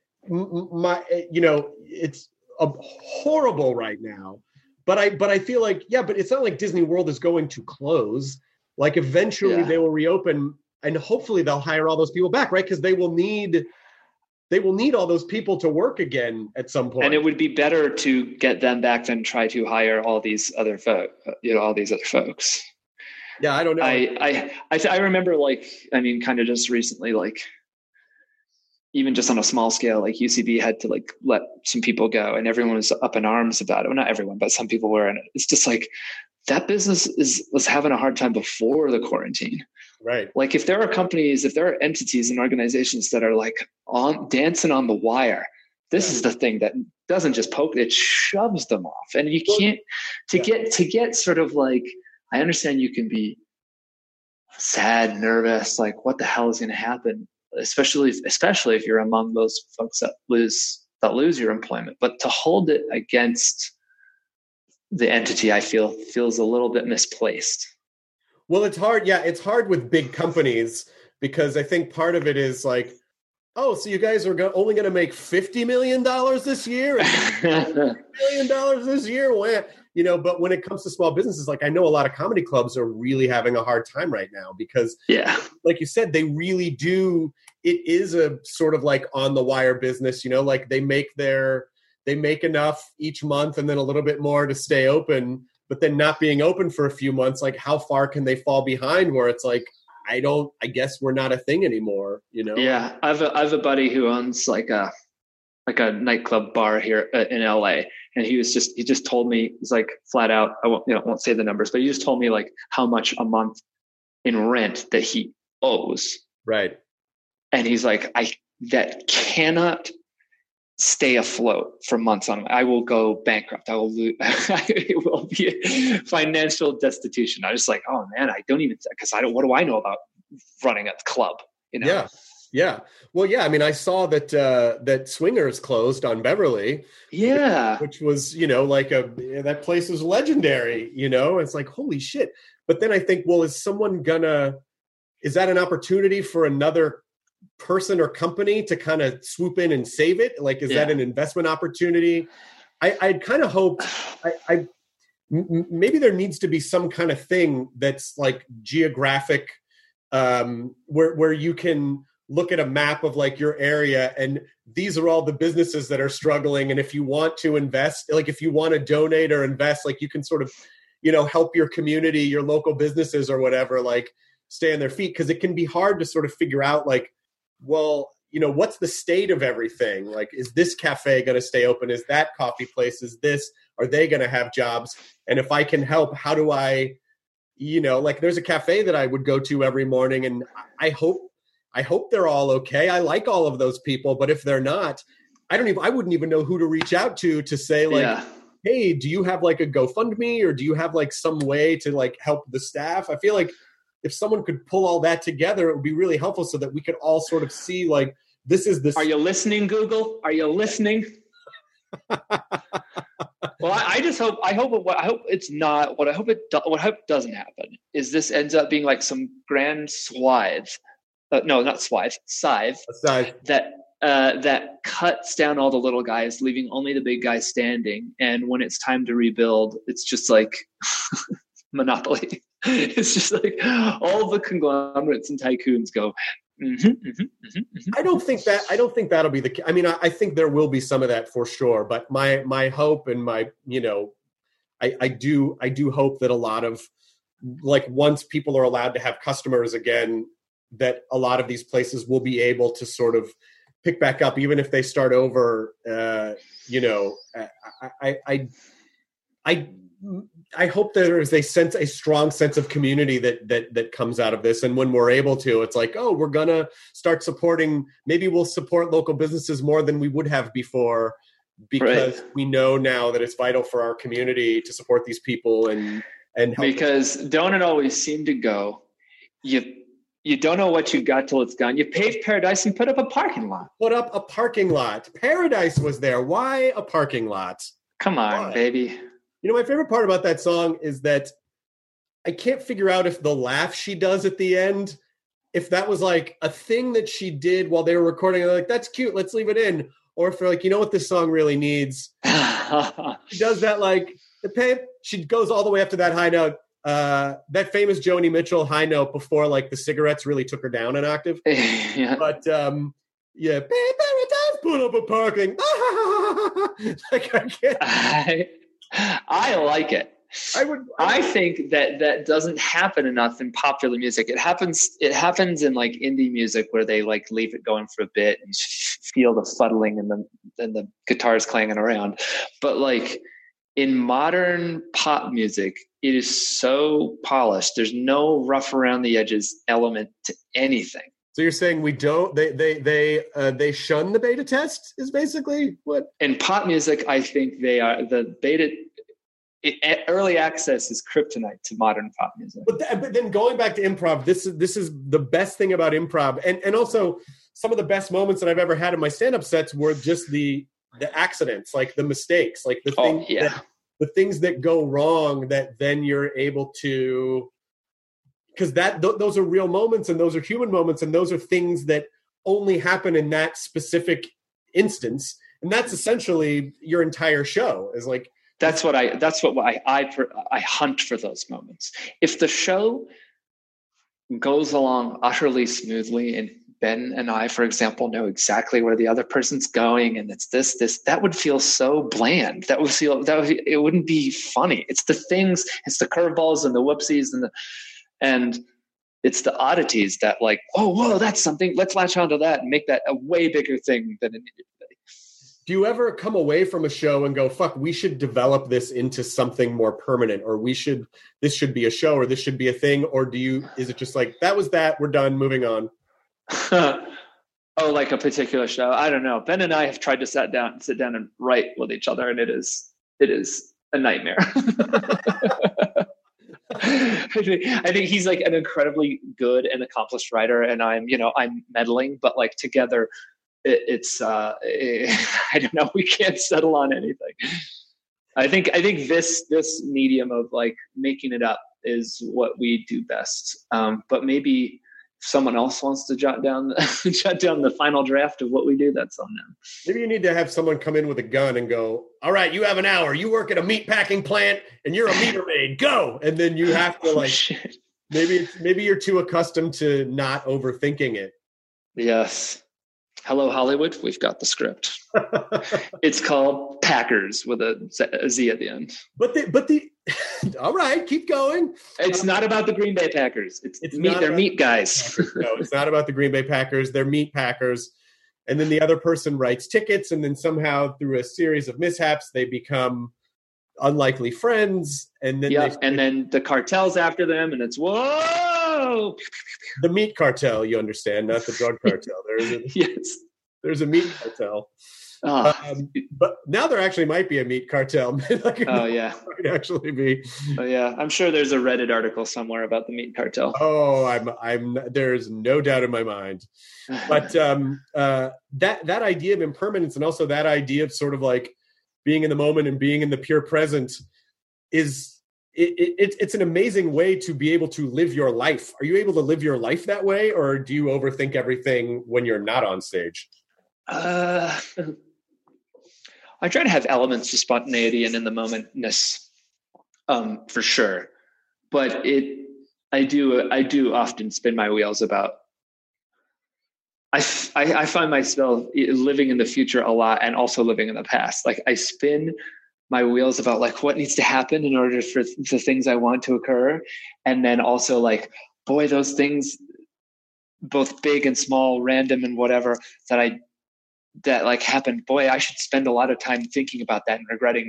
it's horrible right now. But I feel like, but it's not like Disney World is going to close. Like eventually they will reopen, and hopefully they'll hire all those people back, right? Because they will need all those people to work again at some point. And it would be better to get them back than try to hire all these other folks. Yeah, I don't know. I remember, like, I mean, kind of just recently, like, even just on a small scale, like UCB had to like let some people go, and everyone was up in arms about it. Well, not everyone, but some people were. And it's just like that business was having a hard time before the quarantine. Right. Like if there are entities and organizations that are like dancing on the wire, this is the thing that doesn't just poke, it shoves them off. And you can't get sort of like, I understand you can be sad, nervous, like what the hell is going to happen? Especially if you're among those folks that lose your employment, but to hold it against the entity, I feel feels a little bit misplaced. Well, it's hard. Yeah, it's hard with big companies because I think part of it is like, oh, so you guys are only going to make $50 million this year, and $50 million this year. You know, but when it comes to small businesses, like I know a lot of comedy clubs are really having a hard time right now because, like you said, they really do. It is a sort of like on the wire business, you know, like they make enough each month and then a little bit more to stay open. but then not being open for a few months, like how far can they fall behind where it's like, I guess we're not a thing anymore, you know? Yeah. I have a buddy who owns like a nightclub bar here in LA. And he just told me, he's like flat out, I won't say the numbers, but he just told me like how much a month in rent that he owes. Right. And he's like, that cannot stay afloat for months on. I will go bankrupt. I will lose. It will be a financial destitution. I was just like, oh man, I don't even, because what do I know about running a club? You know? Yeah. Yeah. Well, yeah. I mean, I saw that Swingers closed on Beverly. Yeah. Which was, like that place is legendary, It's like, holy shit. But then I think, well, is that an opportunity for another person or company to kind of swoop in and save it? Like, is that an investment opportunity? I'd kind of hoped maybe there needs to be some kind of thing that's like geographic, where you can look at a map of like your area and these are all the businesses that are struggling. And if you want to invest, like if you want to donate or invest, like you can sort of, help your community, your local businesses or whatever, like stay on their feet. Cause it can be hard to sort of figure out like, well, what's the state of everything? Like, is this cafe going to stay open? Is that coffee place? Are they going to have jobs? And if I can help, how do I, like there's a cafe that I would go to every morning and I hope they're all okay. I like all of those people, but if they're not, I wouldn't even know who to reach out to say like, hey, do you have like a GoFundMe or do you have like some way to like help the staff? I feel like if someone could pull all that together, it would be really helpful so that we could all sort of see like, this is the. Are you listening, Google? Are you listening? Well, I hope it's not. What I hope doesn't happen is this ends up being like some grand scythe. No, not scythe. That cuts down all the little guys, leaving only the big guys standing. And when it's time to rebuild, it's just like Monopoly. It's just like all the conglomerates and tycoons go. I don't think that'll be the. I mean, I think there will be some of that for sure. But my hope and my I do hope that a lot of like once people are allowed to have customers again, that a lot of these places will be able to sort of pick back up, even if they start over. I hope there is a strong sense of community that comes out of this. And when we're able to, it's like, oh, we're going to start supporting, maybe we'll support local businesses more than we would have before because we know now that it's vital for our community to support these people and help. Because don't it always seem to go, you don't know what you got till it's gone. You paved Paradise and put up a parking lot. Paradise was there. Why a parking lot? Come on, baby. My favorite part about that song is that I can't figure out if the laugh she does at the end, if that was like a thing that she did while they were recording. They're like, that's cute, let's leave it in. Or if they're like, what this song really needs. She does that like, she goes all the way up to that high note. That famous Joni Mitchell high note before like the cigarettes really took her down an octave. Yeah. But Paradise put up a parking. Like I can't. I like it. I think that doesn't happen enough in popular music. It happens in like indie music where they like leave it going for a bit and you feel the fuddling and the guitars clanging around. But like in modern pop music, it is so polished. There's no rough around the edges element to anything. So you're saying they shun the beta test is basically what? In pop music, I think they are the beta. Early access is kryptonite to modern pop music. But then going back to improv, this is the best thing about improv, and also some of the best moments that I've ever had in my stand-up sets were just the accidents, like the mistakes, like the things that go wrong that then you're able to. Because those are real moments and those are human moments and those are things that only happen in that specific instance. And that's essentially your entire show is like. That's what I hunt for those moments. If the show goes along utterly smoothly and Ben and I, for example, know exactly where the other person's going, and it's this, that would feel so bland. It wouldn't be funny. It's the things, it's the curveballs and the whoopsies and it's the oddities that like, oh, whoa, that's something. Let's latch onto that and make that a way bigger thing than it needed to be. Do you ever come away from a show and go, fuck, we should develop this into something more permanent, or this should be a show, or this should be a thing? Or is it just like, that was that, we're done, moving on? Oh, like a particular show? I don't know. Ben and I have tried to sit down and write with each other, and it is a nightmare. I think he's like an incredibly good and accomplished writer, and I'm meddling, but like together, it's I don't know. We can't settle on anything. I think this medium of like making it up is what we do best. But maybe if someone else wants to jot down the final draft of what we do, that's on them. Maybe you need to have someone come in with a gun and go, all right, you have an hour. You work at a meat packing plant and you're a meter maid. Go. And then you have to like, maybe you're too accustomed to not overthinking it. Yes. Hello, Hollywood. We've got the script. It's called Packers with a Z at the end. But the all right, keep going. It's not about the Green Bay Packers. They're meat guys. No, it's not about the Green Bay Packers. They're meat packers. And then the other person writes tickets, and then somehow through a series of mishaps, they become unlikely friends. And then then the cartel's after them, and it's whoa. The meat cartel, you understand, not the drug cartel. Yes. There's a meat cartel. But now there actually might be a meat cartel. Yeah. Might actually be. Oh yeah. I'm sure there's a Reddit article somewhere about the meat cartel. Oh, I'm there's no doubt in my mind. But that idea of impermanence, and also that idea of sort of like being in the moment and being in the pure present is it's an amazing way to be able to live your life. Are you able to live your life that way, or do you overthink everything when you're not on stage? I try to have elements of spontaneity and in the momentness, for sure. But I do often spin my wheels about. I find myself living in the future a lot and also living in the past. Like I spin my wheels about like what needs to happen in order for the things I want to occur. And then also like, boy, those things, both big and small, random and whatever that like happened. Boy, I should spend a lot of time thinking about that and regretting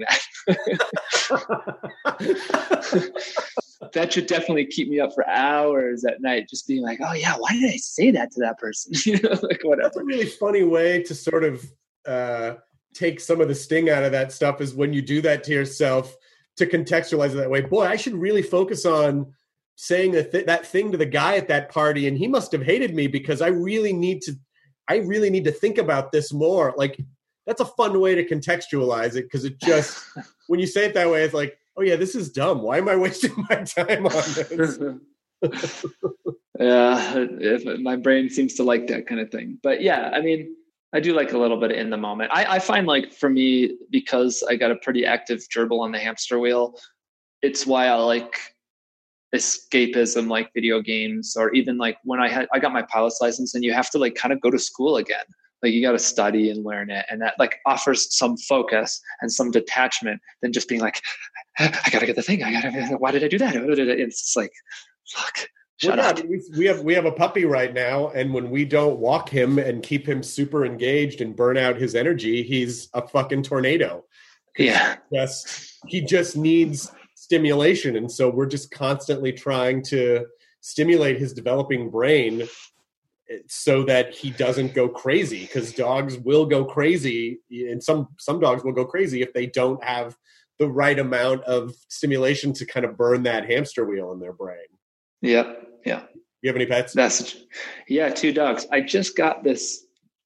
that. That should definitely keep me up for hours at night, just being like, oh yeah, why did I say that to that person? Like whatever. That's a really funny way to sort of, take some of the sting out of that stuff is when you do that to yourself, to contextualize it that way. Boy, I should really focus on saying that thing to the guy at that party, and he must have hated me because I really need to think about this more. Like that's a fun way to contextualize it, because it just when you say it that way, it's like, oh yeah, this is dumb. Why am I wasting my time on this? Yeah, my brain seems to like that kind of thing. But yeah, I mean, I do like a little bit in the moment. I find like for me, because I got a pretty active gerbil on the hamster wheel, it's why I like escapism, like video games, or even like when I got my pilot's license, and you have to like kind of go to school again. Like you got to study and learn it. And that like offers some focus and some detachment than just being like, I got to get the thing. Why did I do that? It's just like, fuck. Shut up. We have a puppy right now, and when we don't walk him and keep him super engaged and burn out his energy, he's a fucking tornado. Yeah. He just needs stimulation, and so we're just constantly trying to stimulate his developing brain so that he doesn't go crazy, because dogs will go crazy, and some dogs will go crazy if they don't have the right amount of stimulation to kind of burn that hamster wheel in their brain. Yep. Yeah. You have any pets? Yeah, 2 dogs. I just got this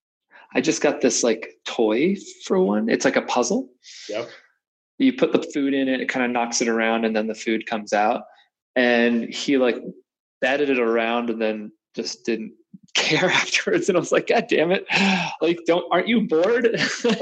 like toy for one. It's like a puzzle. Yep. You put the food in it kind of knocks it around, and then the food comes out. And he like batted it around and then just didn't care afterwards. And I was like, God damn it. Like, aren't you bored?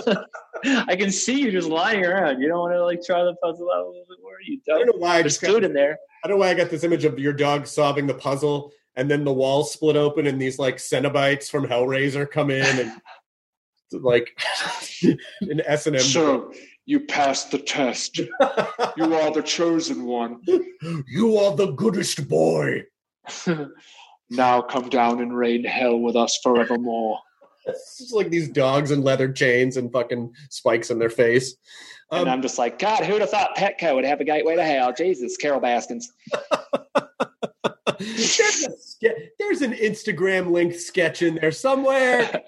I can see you just lying around. You don't want to like try the puzzle out a little bit more. You don't. I don't know why there's food in there. I don't know why I got this image of your dog solving the puzzle, and then the walls split open and these like Cenobites from Hellraiser come in and like an S&M. So you passed the test. You are the chosen one. You are the goodest boy. Now come down and reign hell with us forevermore. It's just like these dogs in leather chains and fucking spikes in their face. And I'm just like, God, who'd have thought Petco would have a gateway to hell? Jesus, Carol Baskins. There's an Instagram link sketch in there somewhere.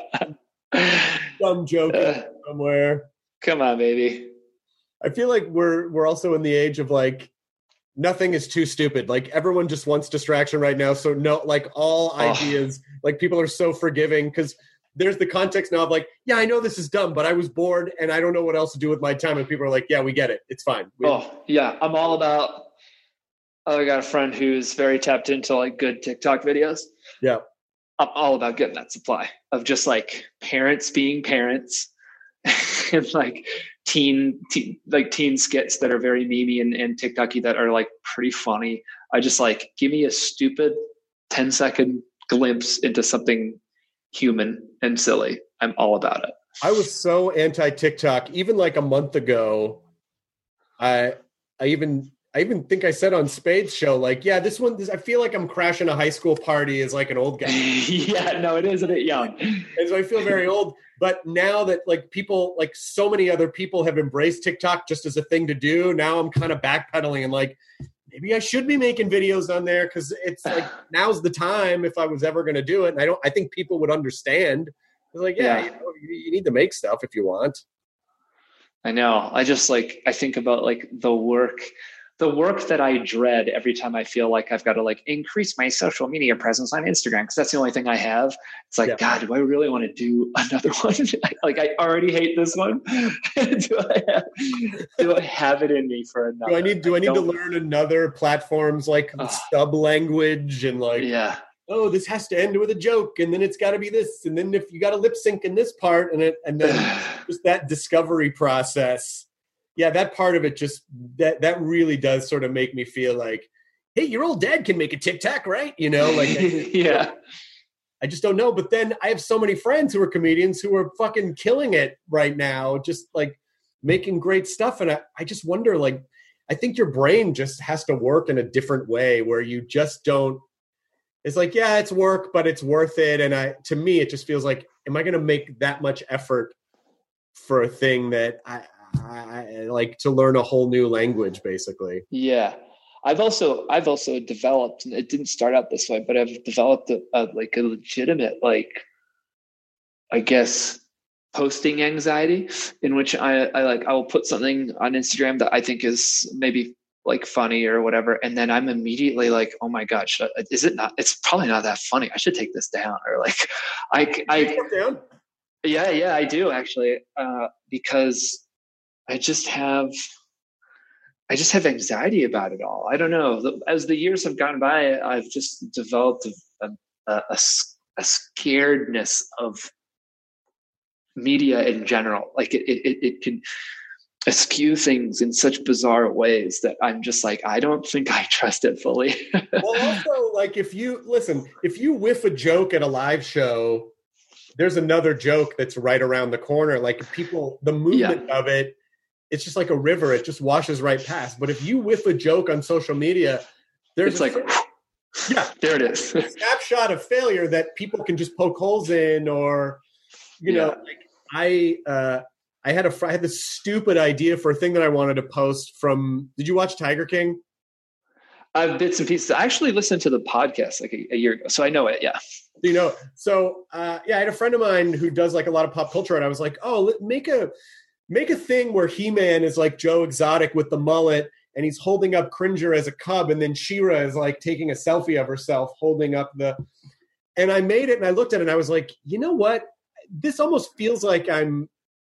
Some joke somewhere. Come on, baby. I feel like we're also in the age of like nothing is too stupid. Like everyone just wants distraction right now. So no, like all ideas, like people are so forgiving because there's the context now of like, yeah, I know this is dumb, but I was bored and I don't know what else to do with my time. And people are like, yeah, we get it. It's fine. Yeah. I'm all about, I got a friend who's very tapped into like good TikTok videos. Yeah. I'm all about getting that supply of just like parents being parents and like teen skits that are very memey and TikToky that are like pretty funny. I just like, give me a stupid 10-second glimpse into something human and silly. I'm all about it. I was so anti TikTok, even like a month ago. I even think I said on Spade's show, like, yeah, I feel like I'm crashing a high school party as like an old guy. Yeah, no, it is a bit young. And so I feel very old. But now that like people, like so many other people have embraced TikTok just as a thing to do, now I'm kind of backpedaling and like, maybe I should be making videos on there because it's like now's the time if I was ever going to do it. And I think people would understand. It's like, yeah. You need to make stuff if you want. I know. I just like, I think about like the work that I dread every time I feel like I've got to like increase my social media presence on Instagram because that's the only thing I have. It's like, God, do I really want to do another one? Like, I already hate this one. do I have it in me for another? Do I need to learn another platform's like sub language and like, oh, this has to end with a joke, and then it's got to be this, and then if you got to lip sync in this part, and then just that discovery process. Yeah, that part of it just that really does sort of make me feel like, hey, your old dad can make a TikTok, right? You know, like I just don't know. But then I have so many friends who are comedians who are fucking killing it right now, just like making great stuff. And I just wonder, like, I think your brain just has to work in a different way where you just don't. It's like, yeah, it's work, but it's worth it. And to me, it just feels like, am I going to make that much effort for a thing that I like to learn a whole new language, basically? Yeah. I've also developed, and it didn't start out this way, but I've developed a legitimate, like, I guess, posting anxiety in which I will put something on Instagram that I think is maybe like funny or whatever. And then I'm immediately like, oh my God, is it not, it's probably not that funny. I should take this down. Or like, Yeah, I do actually. Because I just have anxiety about it all. I don't know. As the years have gone by, I've just developed a scaredness of media in general. Like it can askew things in such bizarre ways that I'm just like, I don't think I trust it fully. Well, also, like, if you whiff a joke at a live show, there's another joke that's right around the corner. Like, the movement of it, it's just like a river. It just washes right past. But if you whiff a joke on social media, there's there it is. A snapshot of failure that people can just poke holes in, or, you know, like I had this stupid idea for a thing that I wanted to post from. Did you watch Tiger King? Bits and pieces. I actually listened to the podcast like a year ago, so I know it. Yeah. You know, so I had a friend of mine who does like a lot of pop culture, and I was like, oh, make a thing where He-Man is like Joe Exotic with the mullet, and he's holding up Cringer as a cub, and then She-Ra is like taking a selfie of herself holding up and I made it, and I looked at it, and I was like, you know what? This almost feels like I'm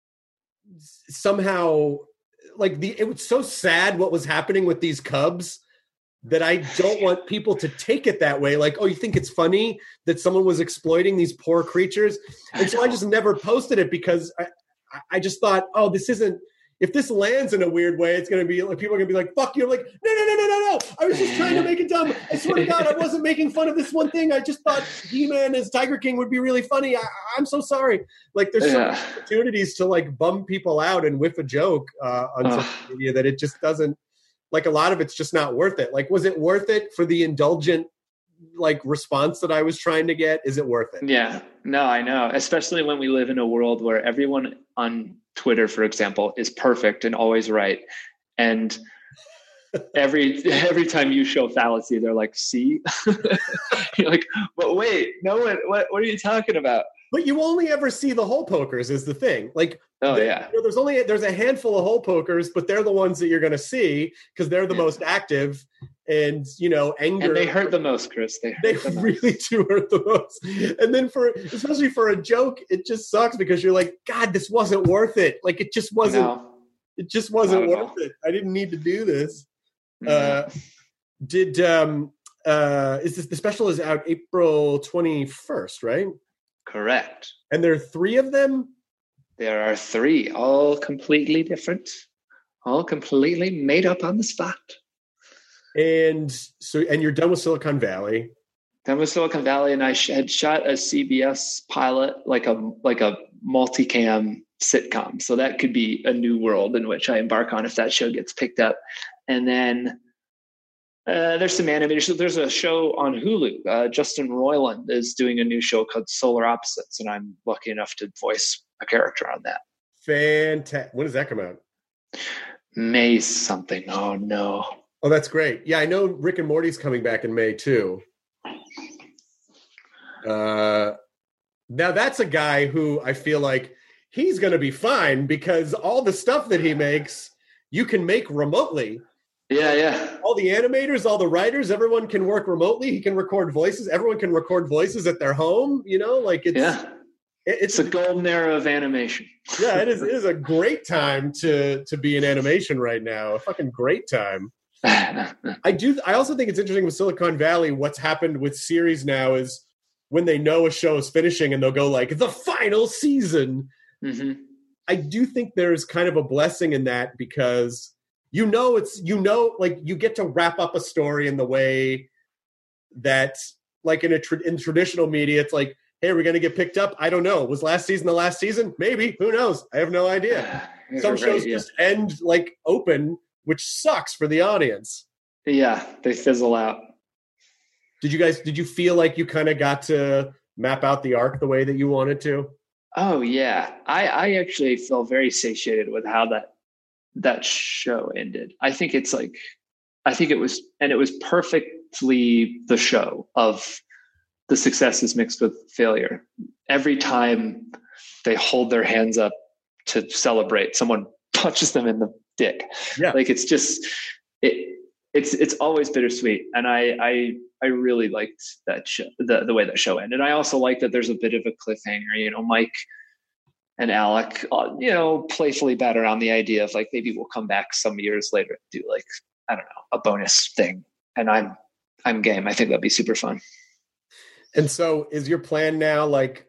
somehow like it was so sad what was happening with these cubs that I don't want people to take it that way. Like, oh, you think it's funny that someone was exploiting these poor creatures? And so I just never posted it because I just thought, oh, this isn't, if this lands in a weird way, it's going to be like, people are going to be like, fuck you. I'm like, no. I was just trying to make it dumb. I swear to God, I wasn't making fun of this one thing. I just thought He-Man as Tiger King would be really funny. I'm so sorry. Like, there's so many opportunities to like bum people out and whiff a joke on social media that it just doesn't, like, a lot of it's just not worth it. Like, was it worth it for the indulgent like response that I was trying to get? Is it worth it? Yeah, no, I know. Especially when we live in a world where everyone on Twitter, for example, is perfect and always right. And every time you show fallacy, they're like, see? You're like, but wait, no, what are you talking about? But you only ever see the hole pokers is the thing. Like, there's a handful of hole pokers, but they're the ones that you're going to see because they're the most active. And, anger. And they hurt the most, Chris. They really do hurt the most. And then especially for a joke, it just sucks because you're like, God, this wasn't worth it. Like, it just wasn't. No. It just wasn't worth it. I didn't need to do this. Is this, the special is out April 21st, right? Correct. And there are 3 of them? There are 3, all completely different, all completely made up on the spot. And you're done with Silicon Valley. Done with Silicon Valley, and I had shot a CBS pilot, like a multicam sitcom. So that could be a new world in which I embark on if that show gets picked up. And then there's some animation. There's a show on Hulu. Justin Roiland is doing a new show called Solar Opposites, and I'm lucky enough to voice a character on that. Fantastic. When does that come out? May something. Oh, no. Oh, that's great. Yeah, I know Rick and Morty's coming back in May, too. Now, that's a guy who I feel like he's going to be fine because all the stuff that he makes, you can make remotely. Yeah. All the animators, all the writers, everyone can work remotely. He can record voices. Everyone can record voices at their home. Like it's a golden era of animation. Yeah, it is a great time to be in animation right now. A fucking great time. I also think it's interesting with Silicon Valley. What's happened with series now is when they know a show is finishing and they'll go like the final season. Mm-hmm. I do think there's kind of a blessing in that because like you get to wrap up a story in the way that like in traditional media, it's like, hey, we're going to get picked up. I don't know. Was last season the last season? Maybe. Who knows? I have no idea. Some shows just end like open, which sucks for the audience. Yeah, they fizzle out. Did you feel like you kind of got to map out the arc the way that you wanted to? Oh, yeah. I actually felt very satiated with how that show ended. I think it was perfectly the show of the successes mixed with failure. Every time they hold their hands up to celebrate, someone punches them in the dick. Yeah. Like it's just it's always bittersweet, and I really liked that show, the way that show ended. I also like that there's a bit of a cliffhanger. Mike and Alec, playfully bat around the idea of like maybe we'll come back some years later and do like, I don't know, a bonus thing, and I'm game. I think that'd be super fun. And so is your plan now like,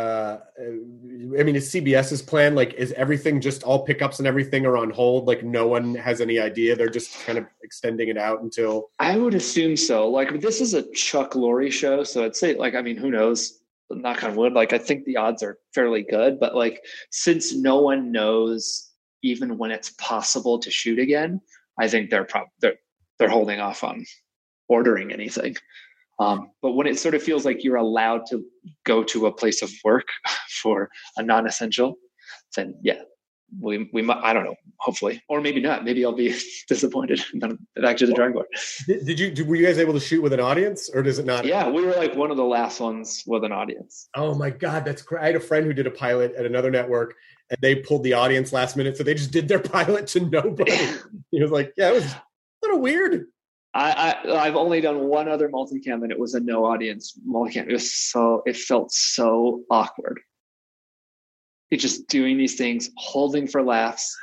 is CBS's plan, like, is everything just all pickups and everything are on hold? Like no one has any idea. They're just kind of extending it out until. I would assume so. Like this is a Chuck Lorre show. So I'd say like, who knows? Knock on wood. Like I think the odds are fairly good, but like, since no one knows even when it's possible to shoot again, I think they're holding off on ordering anything. But when it sort of feels like you're allowed to go to a place of work for a non-essential, then yeah, we might, I don't know, hopefully, or maybe not. Maybe I'll be disappointed and then back to the drawing board. Were you guys able to shoot with an audience, or does it not? Yeah, we were like one of the last ones with an audience. Oh my God, that's great. I had a friend who did a pilot at another network and they pulled the audience last minute. So they just did their pilot to nobody. He was like, yeah, it was a little weird. I've only done one other multicam, and it was a no audience multicam. It felt so awkward. It's just doing these things, holding for laughs.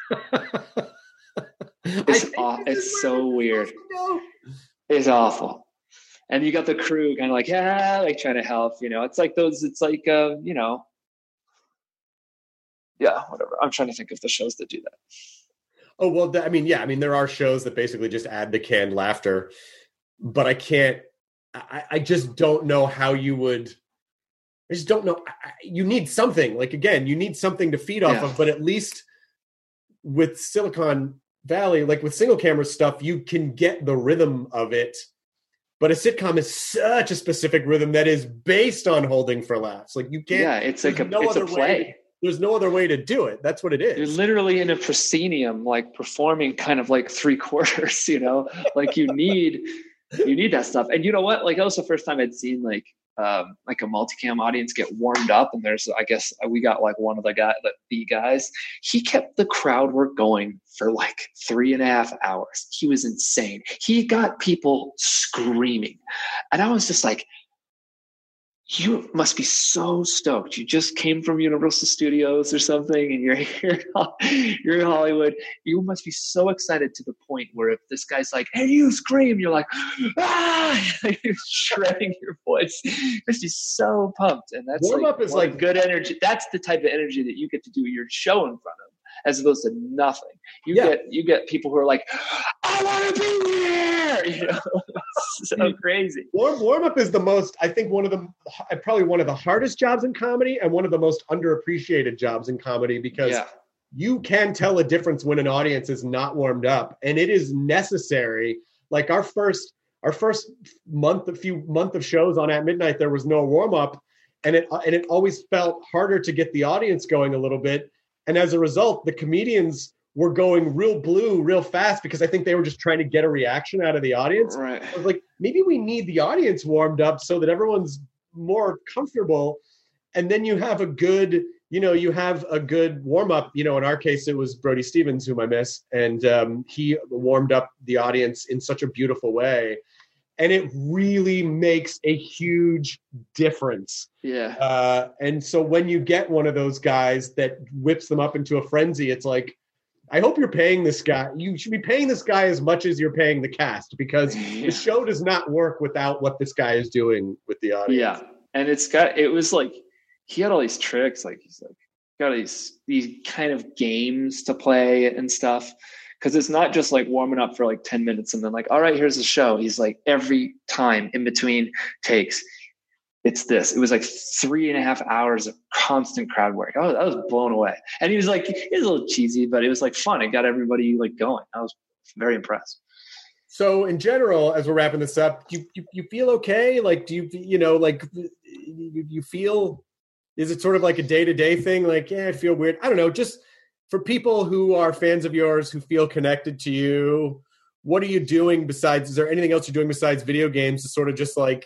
It's so weird. It's awful. And you got the crew kind of like, like trying to help, it's like those, it's like, yeah, whatever. I'm trying to think of the shows that do that. Oh, well, I mean, yeah, I mean, there are shows that basically just add the canned laughter, but I just don't know how you would, I just don't know. You need something, like, again, you need something to feed off of, but at least with Silicon Valley, like with single camera stuff, you can get the rhythm of it. But a sitcom is such a specific rhythm that is based on holding for laughs. Like you can't. Yeah, it's like it's a play. There's no other way to do it. That's what it is. You're literally in a proscenium, like performing kind of like 3/4, you know, like you need that stuff. And you know what? Like that was the first time I'd seen like a multicam audience get warmed up. And I guess we got like one of the guys, he kept the crowd work going for like 3.5 hours. He was insane. He got people screaming. And I was just like, you must be so stoked. You just came from Universal Studios or something, and you're here, you're in Hollywood. You must be so excited to the point where if this guy's like, "Hey, you scream," you're like, "Ah!" You're shredding your voice. You must be so pumped, and that's warm up is like good energy. That's the type of energy that you get to do your show in front of, as opposed to nothing. You get people who are like, "I want to be here," you know. So crazy. Warm up is the most, I think, probably one of the hardest jobs in comedy and one of the most underappreciated jobs in comedy, because you can tell a difference when an audience is not warmed up, and it is necessary. Like our first month of shows on At Midnight, there was no warm up, and it always felt harder to get the audience going a little bit, and as a result, the comedians were going real blue real fast because I think they were just trying to get a reaction out of the audience. Right. I was like, maybe we need the audience warmed up so that everyone's more comfortable. And then you have a good warm up. You know, in our case, it was Brody Stevens, whom I miss. And he warmed up the audience in such a beautiful way. And it really makes a huge difference. Yeah. And so when you get one of those guys that whips them up into a frenzy, it's like, I hope you're paying this guy. You should be paying this guy as much as you're paying the cast, because the show does not work without what this guy is doing with the audience. Yeah. And it was like, he had all these tricks. Like he's like got these kind of games to play and stuff. Cause it's not just like warming up for like 10 minutes and then like, all right, here's the show. He's like every time in between takes, it's this. It was like 3.5 hours of constant crowd work. Oh, I was blown away. And he was like, it was a little cheesy, but it was like fun. It got everybody like going. I was very impressed. So in general, as we're wrapping this up, you feel okay? Like, do you feel, is it sort of like a day-to-day thing? Like, yeah, I feel weird. I don't know. Just for people who are fans of yours, who feel connected to you, what are you doing besides, is there anything else you're doing besides video games to sort of just like,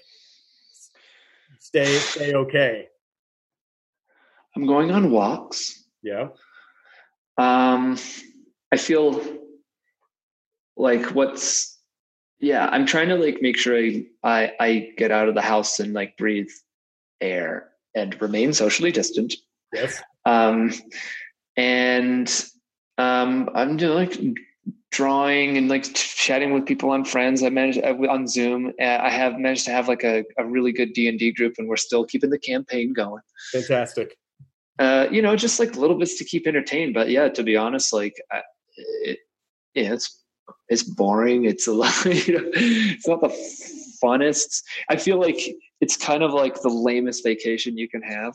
stay okay? I'm going on walks. Yeah. I feel like I'm trying to like make sure I get out of the house and like breathe air and remain socially distant. Yes. And I'm doing like drawing and like chatting with people on Friends. On Zoom. I have managed to have like a really good D&D group, and we're still keeping the campaign going. Fantastic. Just like little bits to keep entertained. But yeah, to be honest, like it's boring. It's a lot. It's not the funnest. I feel like it's kind of like the lamest vacation you can have.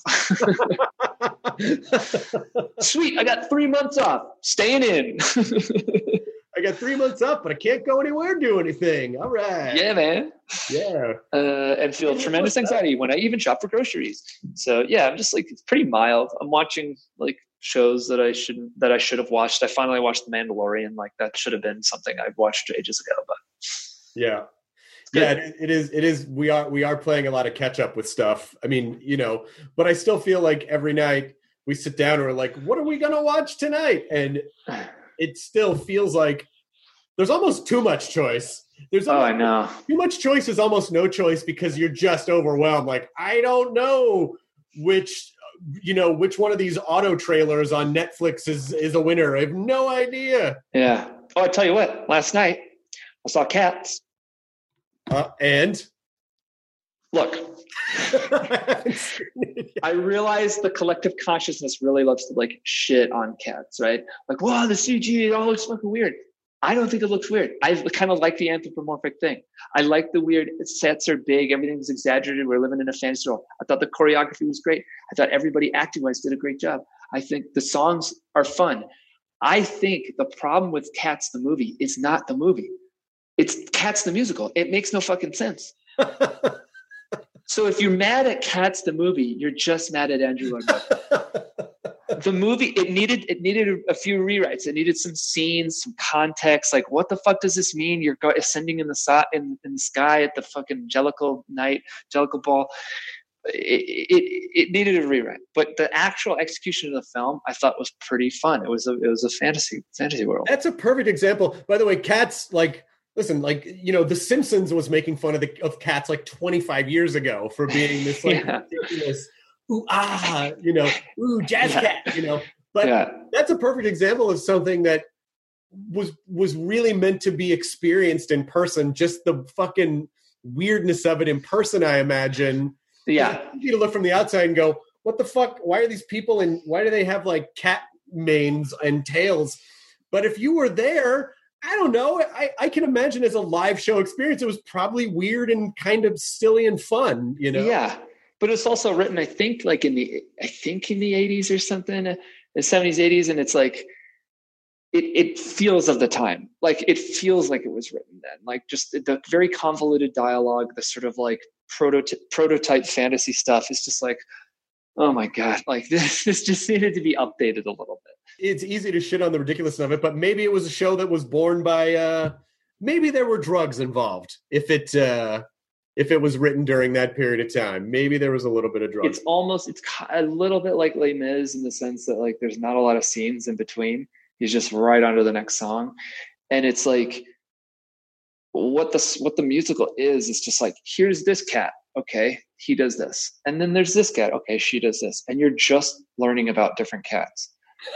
Sweet, I got 3 months off. Staying in. I got 3 months up, but I can't go anywhere, do anything. All right. Yeah, man. Yeah. And feel tremendous anxiety when I even shop for groceries. So yeah, I'm just like, it's pretty mild. I'm watching like shows that I should have watched. I finally watched The Mandalorian. Like that should have been something I've watched ages ago, but yeah. Yeah, it is. We are playing a lot of catch up with stuff. I mean, but I still feel like every night we sit down and we're like, what are we going to watch tonight? And it still feels like there's almost too much choice. I know. Too much choice is almost no choice, because you're just overwhelmed. Like, I don't know which one of these auto trailers on Netflix is a winner. I have no idea. Yeah. Oh, I tell you what, last night I saw Cats. And? Look, I realize the collective consciousness really loves to like shit on Cats, right? Like, wow, the CG, it all looks fucking weird. I don't think it looks weird. I kind of like the anthropomorphic thing. I like the weird sets are big, everything's exaggerated. We're living in a fantasy world. I thought the choreography was great. I thought everybody acting wise did a great job. I think the songs are fun. I think the problem with Cats the movie is not the movie. It's Cats the musical. It makes no fucking sense. So if you're mad at Cats the movie, you're just mad at Andrew Lloyd Webber. The movie, it needed a few rewrites. It needed some scenes, some context. Like, what the fuck does this mean? You're ascending in the sky at the fucking Jellicle ball. It needed a rewrite, but the actual execution of the film I thought was pretty fun. It was a fantasy world. That's a perfect example. By the way, Cats, like, listen, like, you know, The Simpsons was making fun of Cats like 25 years ago for being this like ridiculous, jazz cat, you know. But that's a perfect example of something that was really meant to be experienced in person. Just the fucking weirdness of it in person, I imagine. Yeah. It's easy to look from the outside and go, what the fuck? Why are these people why do they have like cat manes and tails? But if you were there, I don't know. I can imagine as a live show experience, it was probably weird and kind of silly and fun, you know? Yeah. But it's also written, I think in the 80s or something, the 70s, 80s. And it's like, it feels of the time. Like, it feels like it was written then. Like, just the very convoluted dialogue, the sort of like prototype fantasy stuff is just like, oh my God, like this just needed to be updated a little bit. It's easy to shit on the ridiculousness of it, but maybe it was a show that was born by, maybe there were drugs involved. If it was written during that period of time, maybe there was a little bit of drugs. It's a little bit like Les Mis in the sense that like there's not a lot of scenes in between. He's just right onto the next song. And it's like, what the musical is just like, here's this cat. Okay, he does this. And then there's this cat. Okay, she does this. And you're just learning about different cats.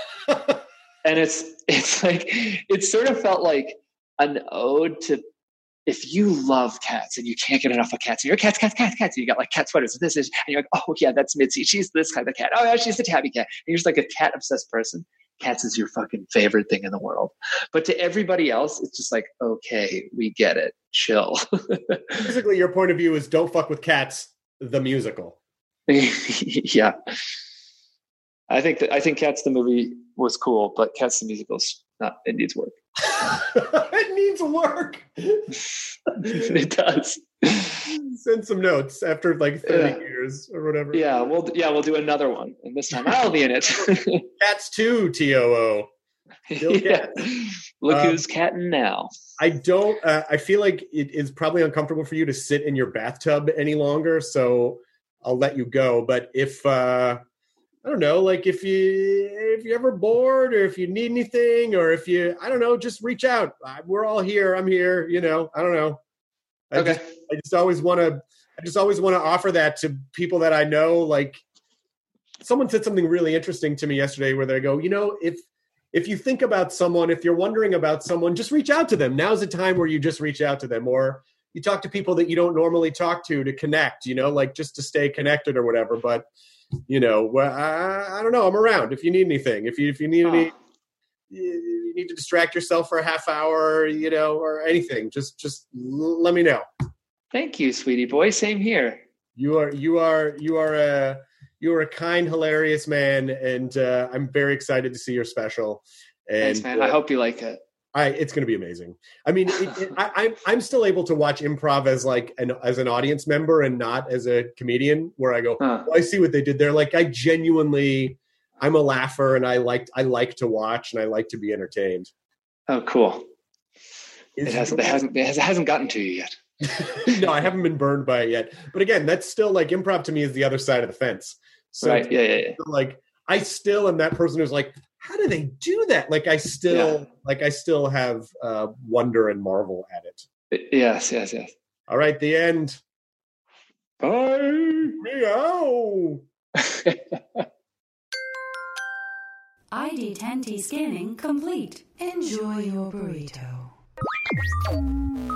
And it's like, it sort of felt like an ode to, if you love cats and you can't get enough of cats, and you're cats, and you got like cat sweaters, and this is, and you're like, oh yeah, that's Mitzi. She's this kind of cat. Oh yeah, she's the tabby cat. And you're just like a cat obsessed person. Cats is your fucking favorite thing in the world. But to everybody else, it's just like, okay, we get it. Chill. Basically, your point of view is don't fuck with Cats, the musical. Yeah. I think Cats the movie was cool, but Cats the musical's not. It needs work. It needs work. It does. Send some notes after like 30 years or whatever. Yeah, we'll do another one, and this time I'll be in it. Cats 2, TOO. Yeah. Look who's catting now. I don't. I feel like it is probably uncomfortable for you to sit in your bathtub any longer, so I'll let you go. But if I don't know, like if you're ever bored, or if you need anything, or if you, I don't know, just reach out. We're all here. I'm here. You know, I don't know. I just always want to offer that to people that I know. Like, someone said something really interesting to me yesterday, where they go, you know, if you think about someone, if you're wondering about someone, just reach out to them. Now's the time where you just reach out to them, or you talk to people that you don't normally talk to connect. You know, like just to stay connected or whatever. But you know, I don't know. I'm around if you need anything. If you need any. You need to distract yourself for a half hour, you know, or anything. Just let me know. Thank you, sweetie boy. Same here. You are a kind, hilarious man, and I'm very excited to see your special. And, thanks, man. I hope you like it. It's going to be amazing. I mean, I'm still able to watch improv as like as an audience member and not as a comedian, where I go, oh, I see what they did there. Like, I genuinely. I'm a laugher, and I like to watch, and I like to be entertained. Oh, cool! It hasn't gotten to you yet. No, I haven't been burned by it yet. But again, that's still like improv to me is the other side of the fence. So right? Yeah. Like, I still am that person who's like, how do they do that? Like, I still have wonder and marvel at it. Yes. All right, the end. Bye. Meow. ID10T scanning complete. Enjoy your burrito.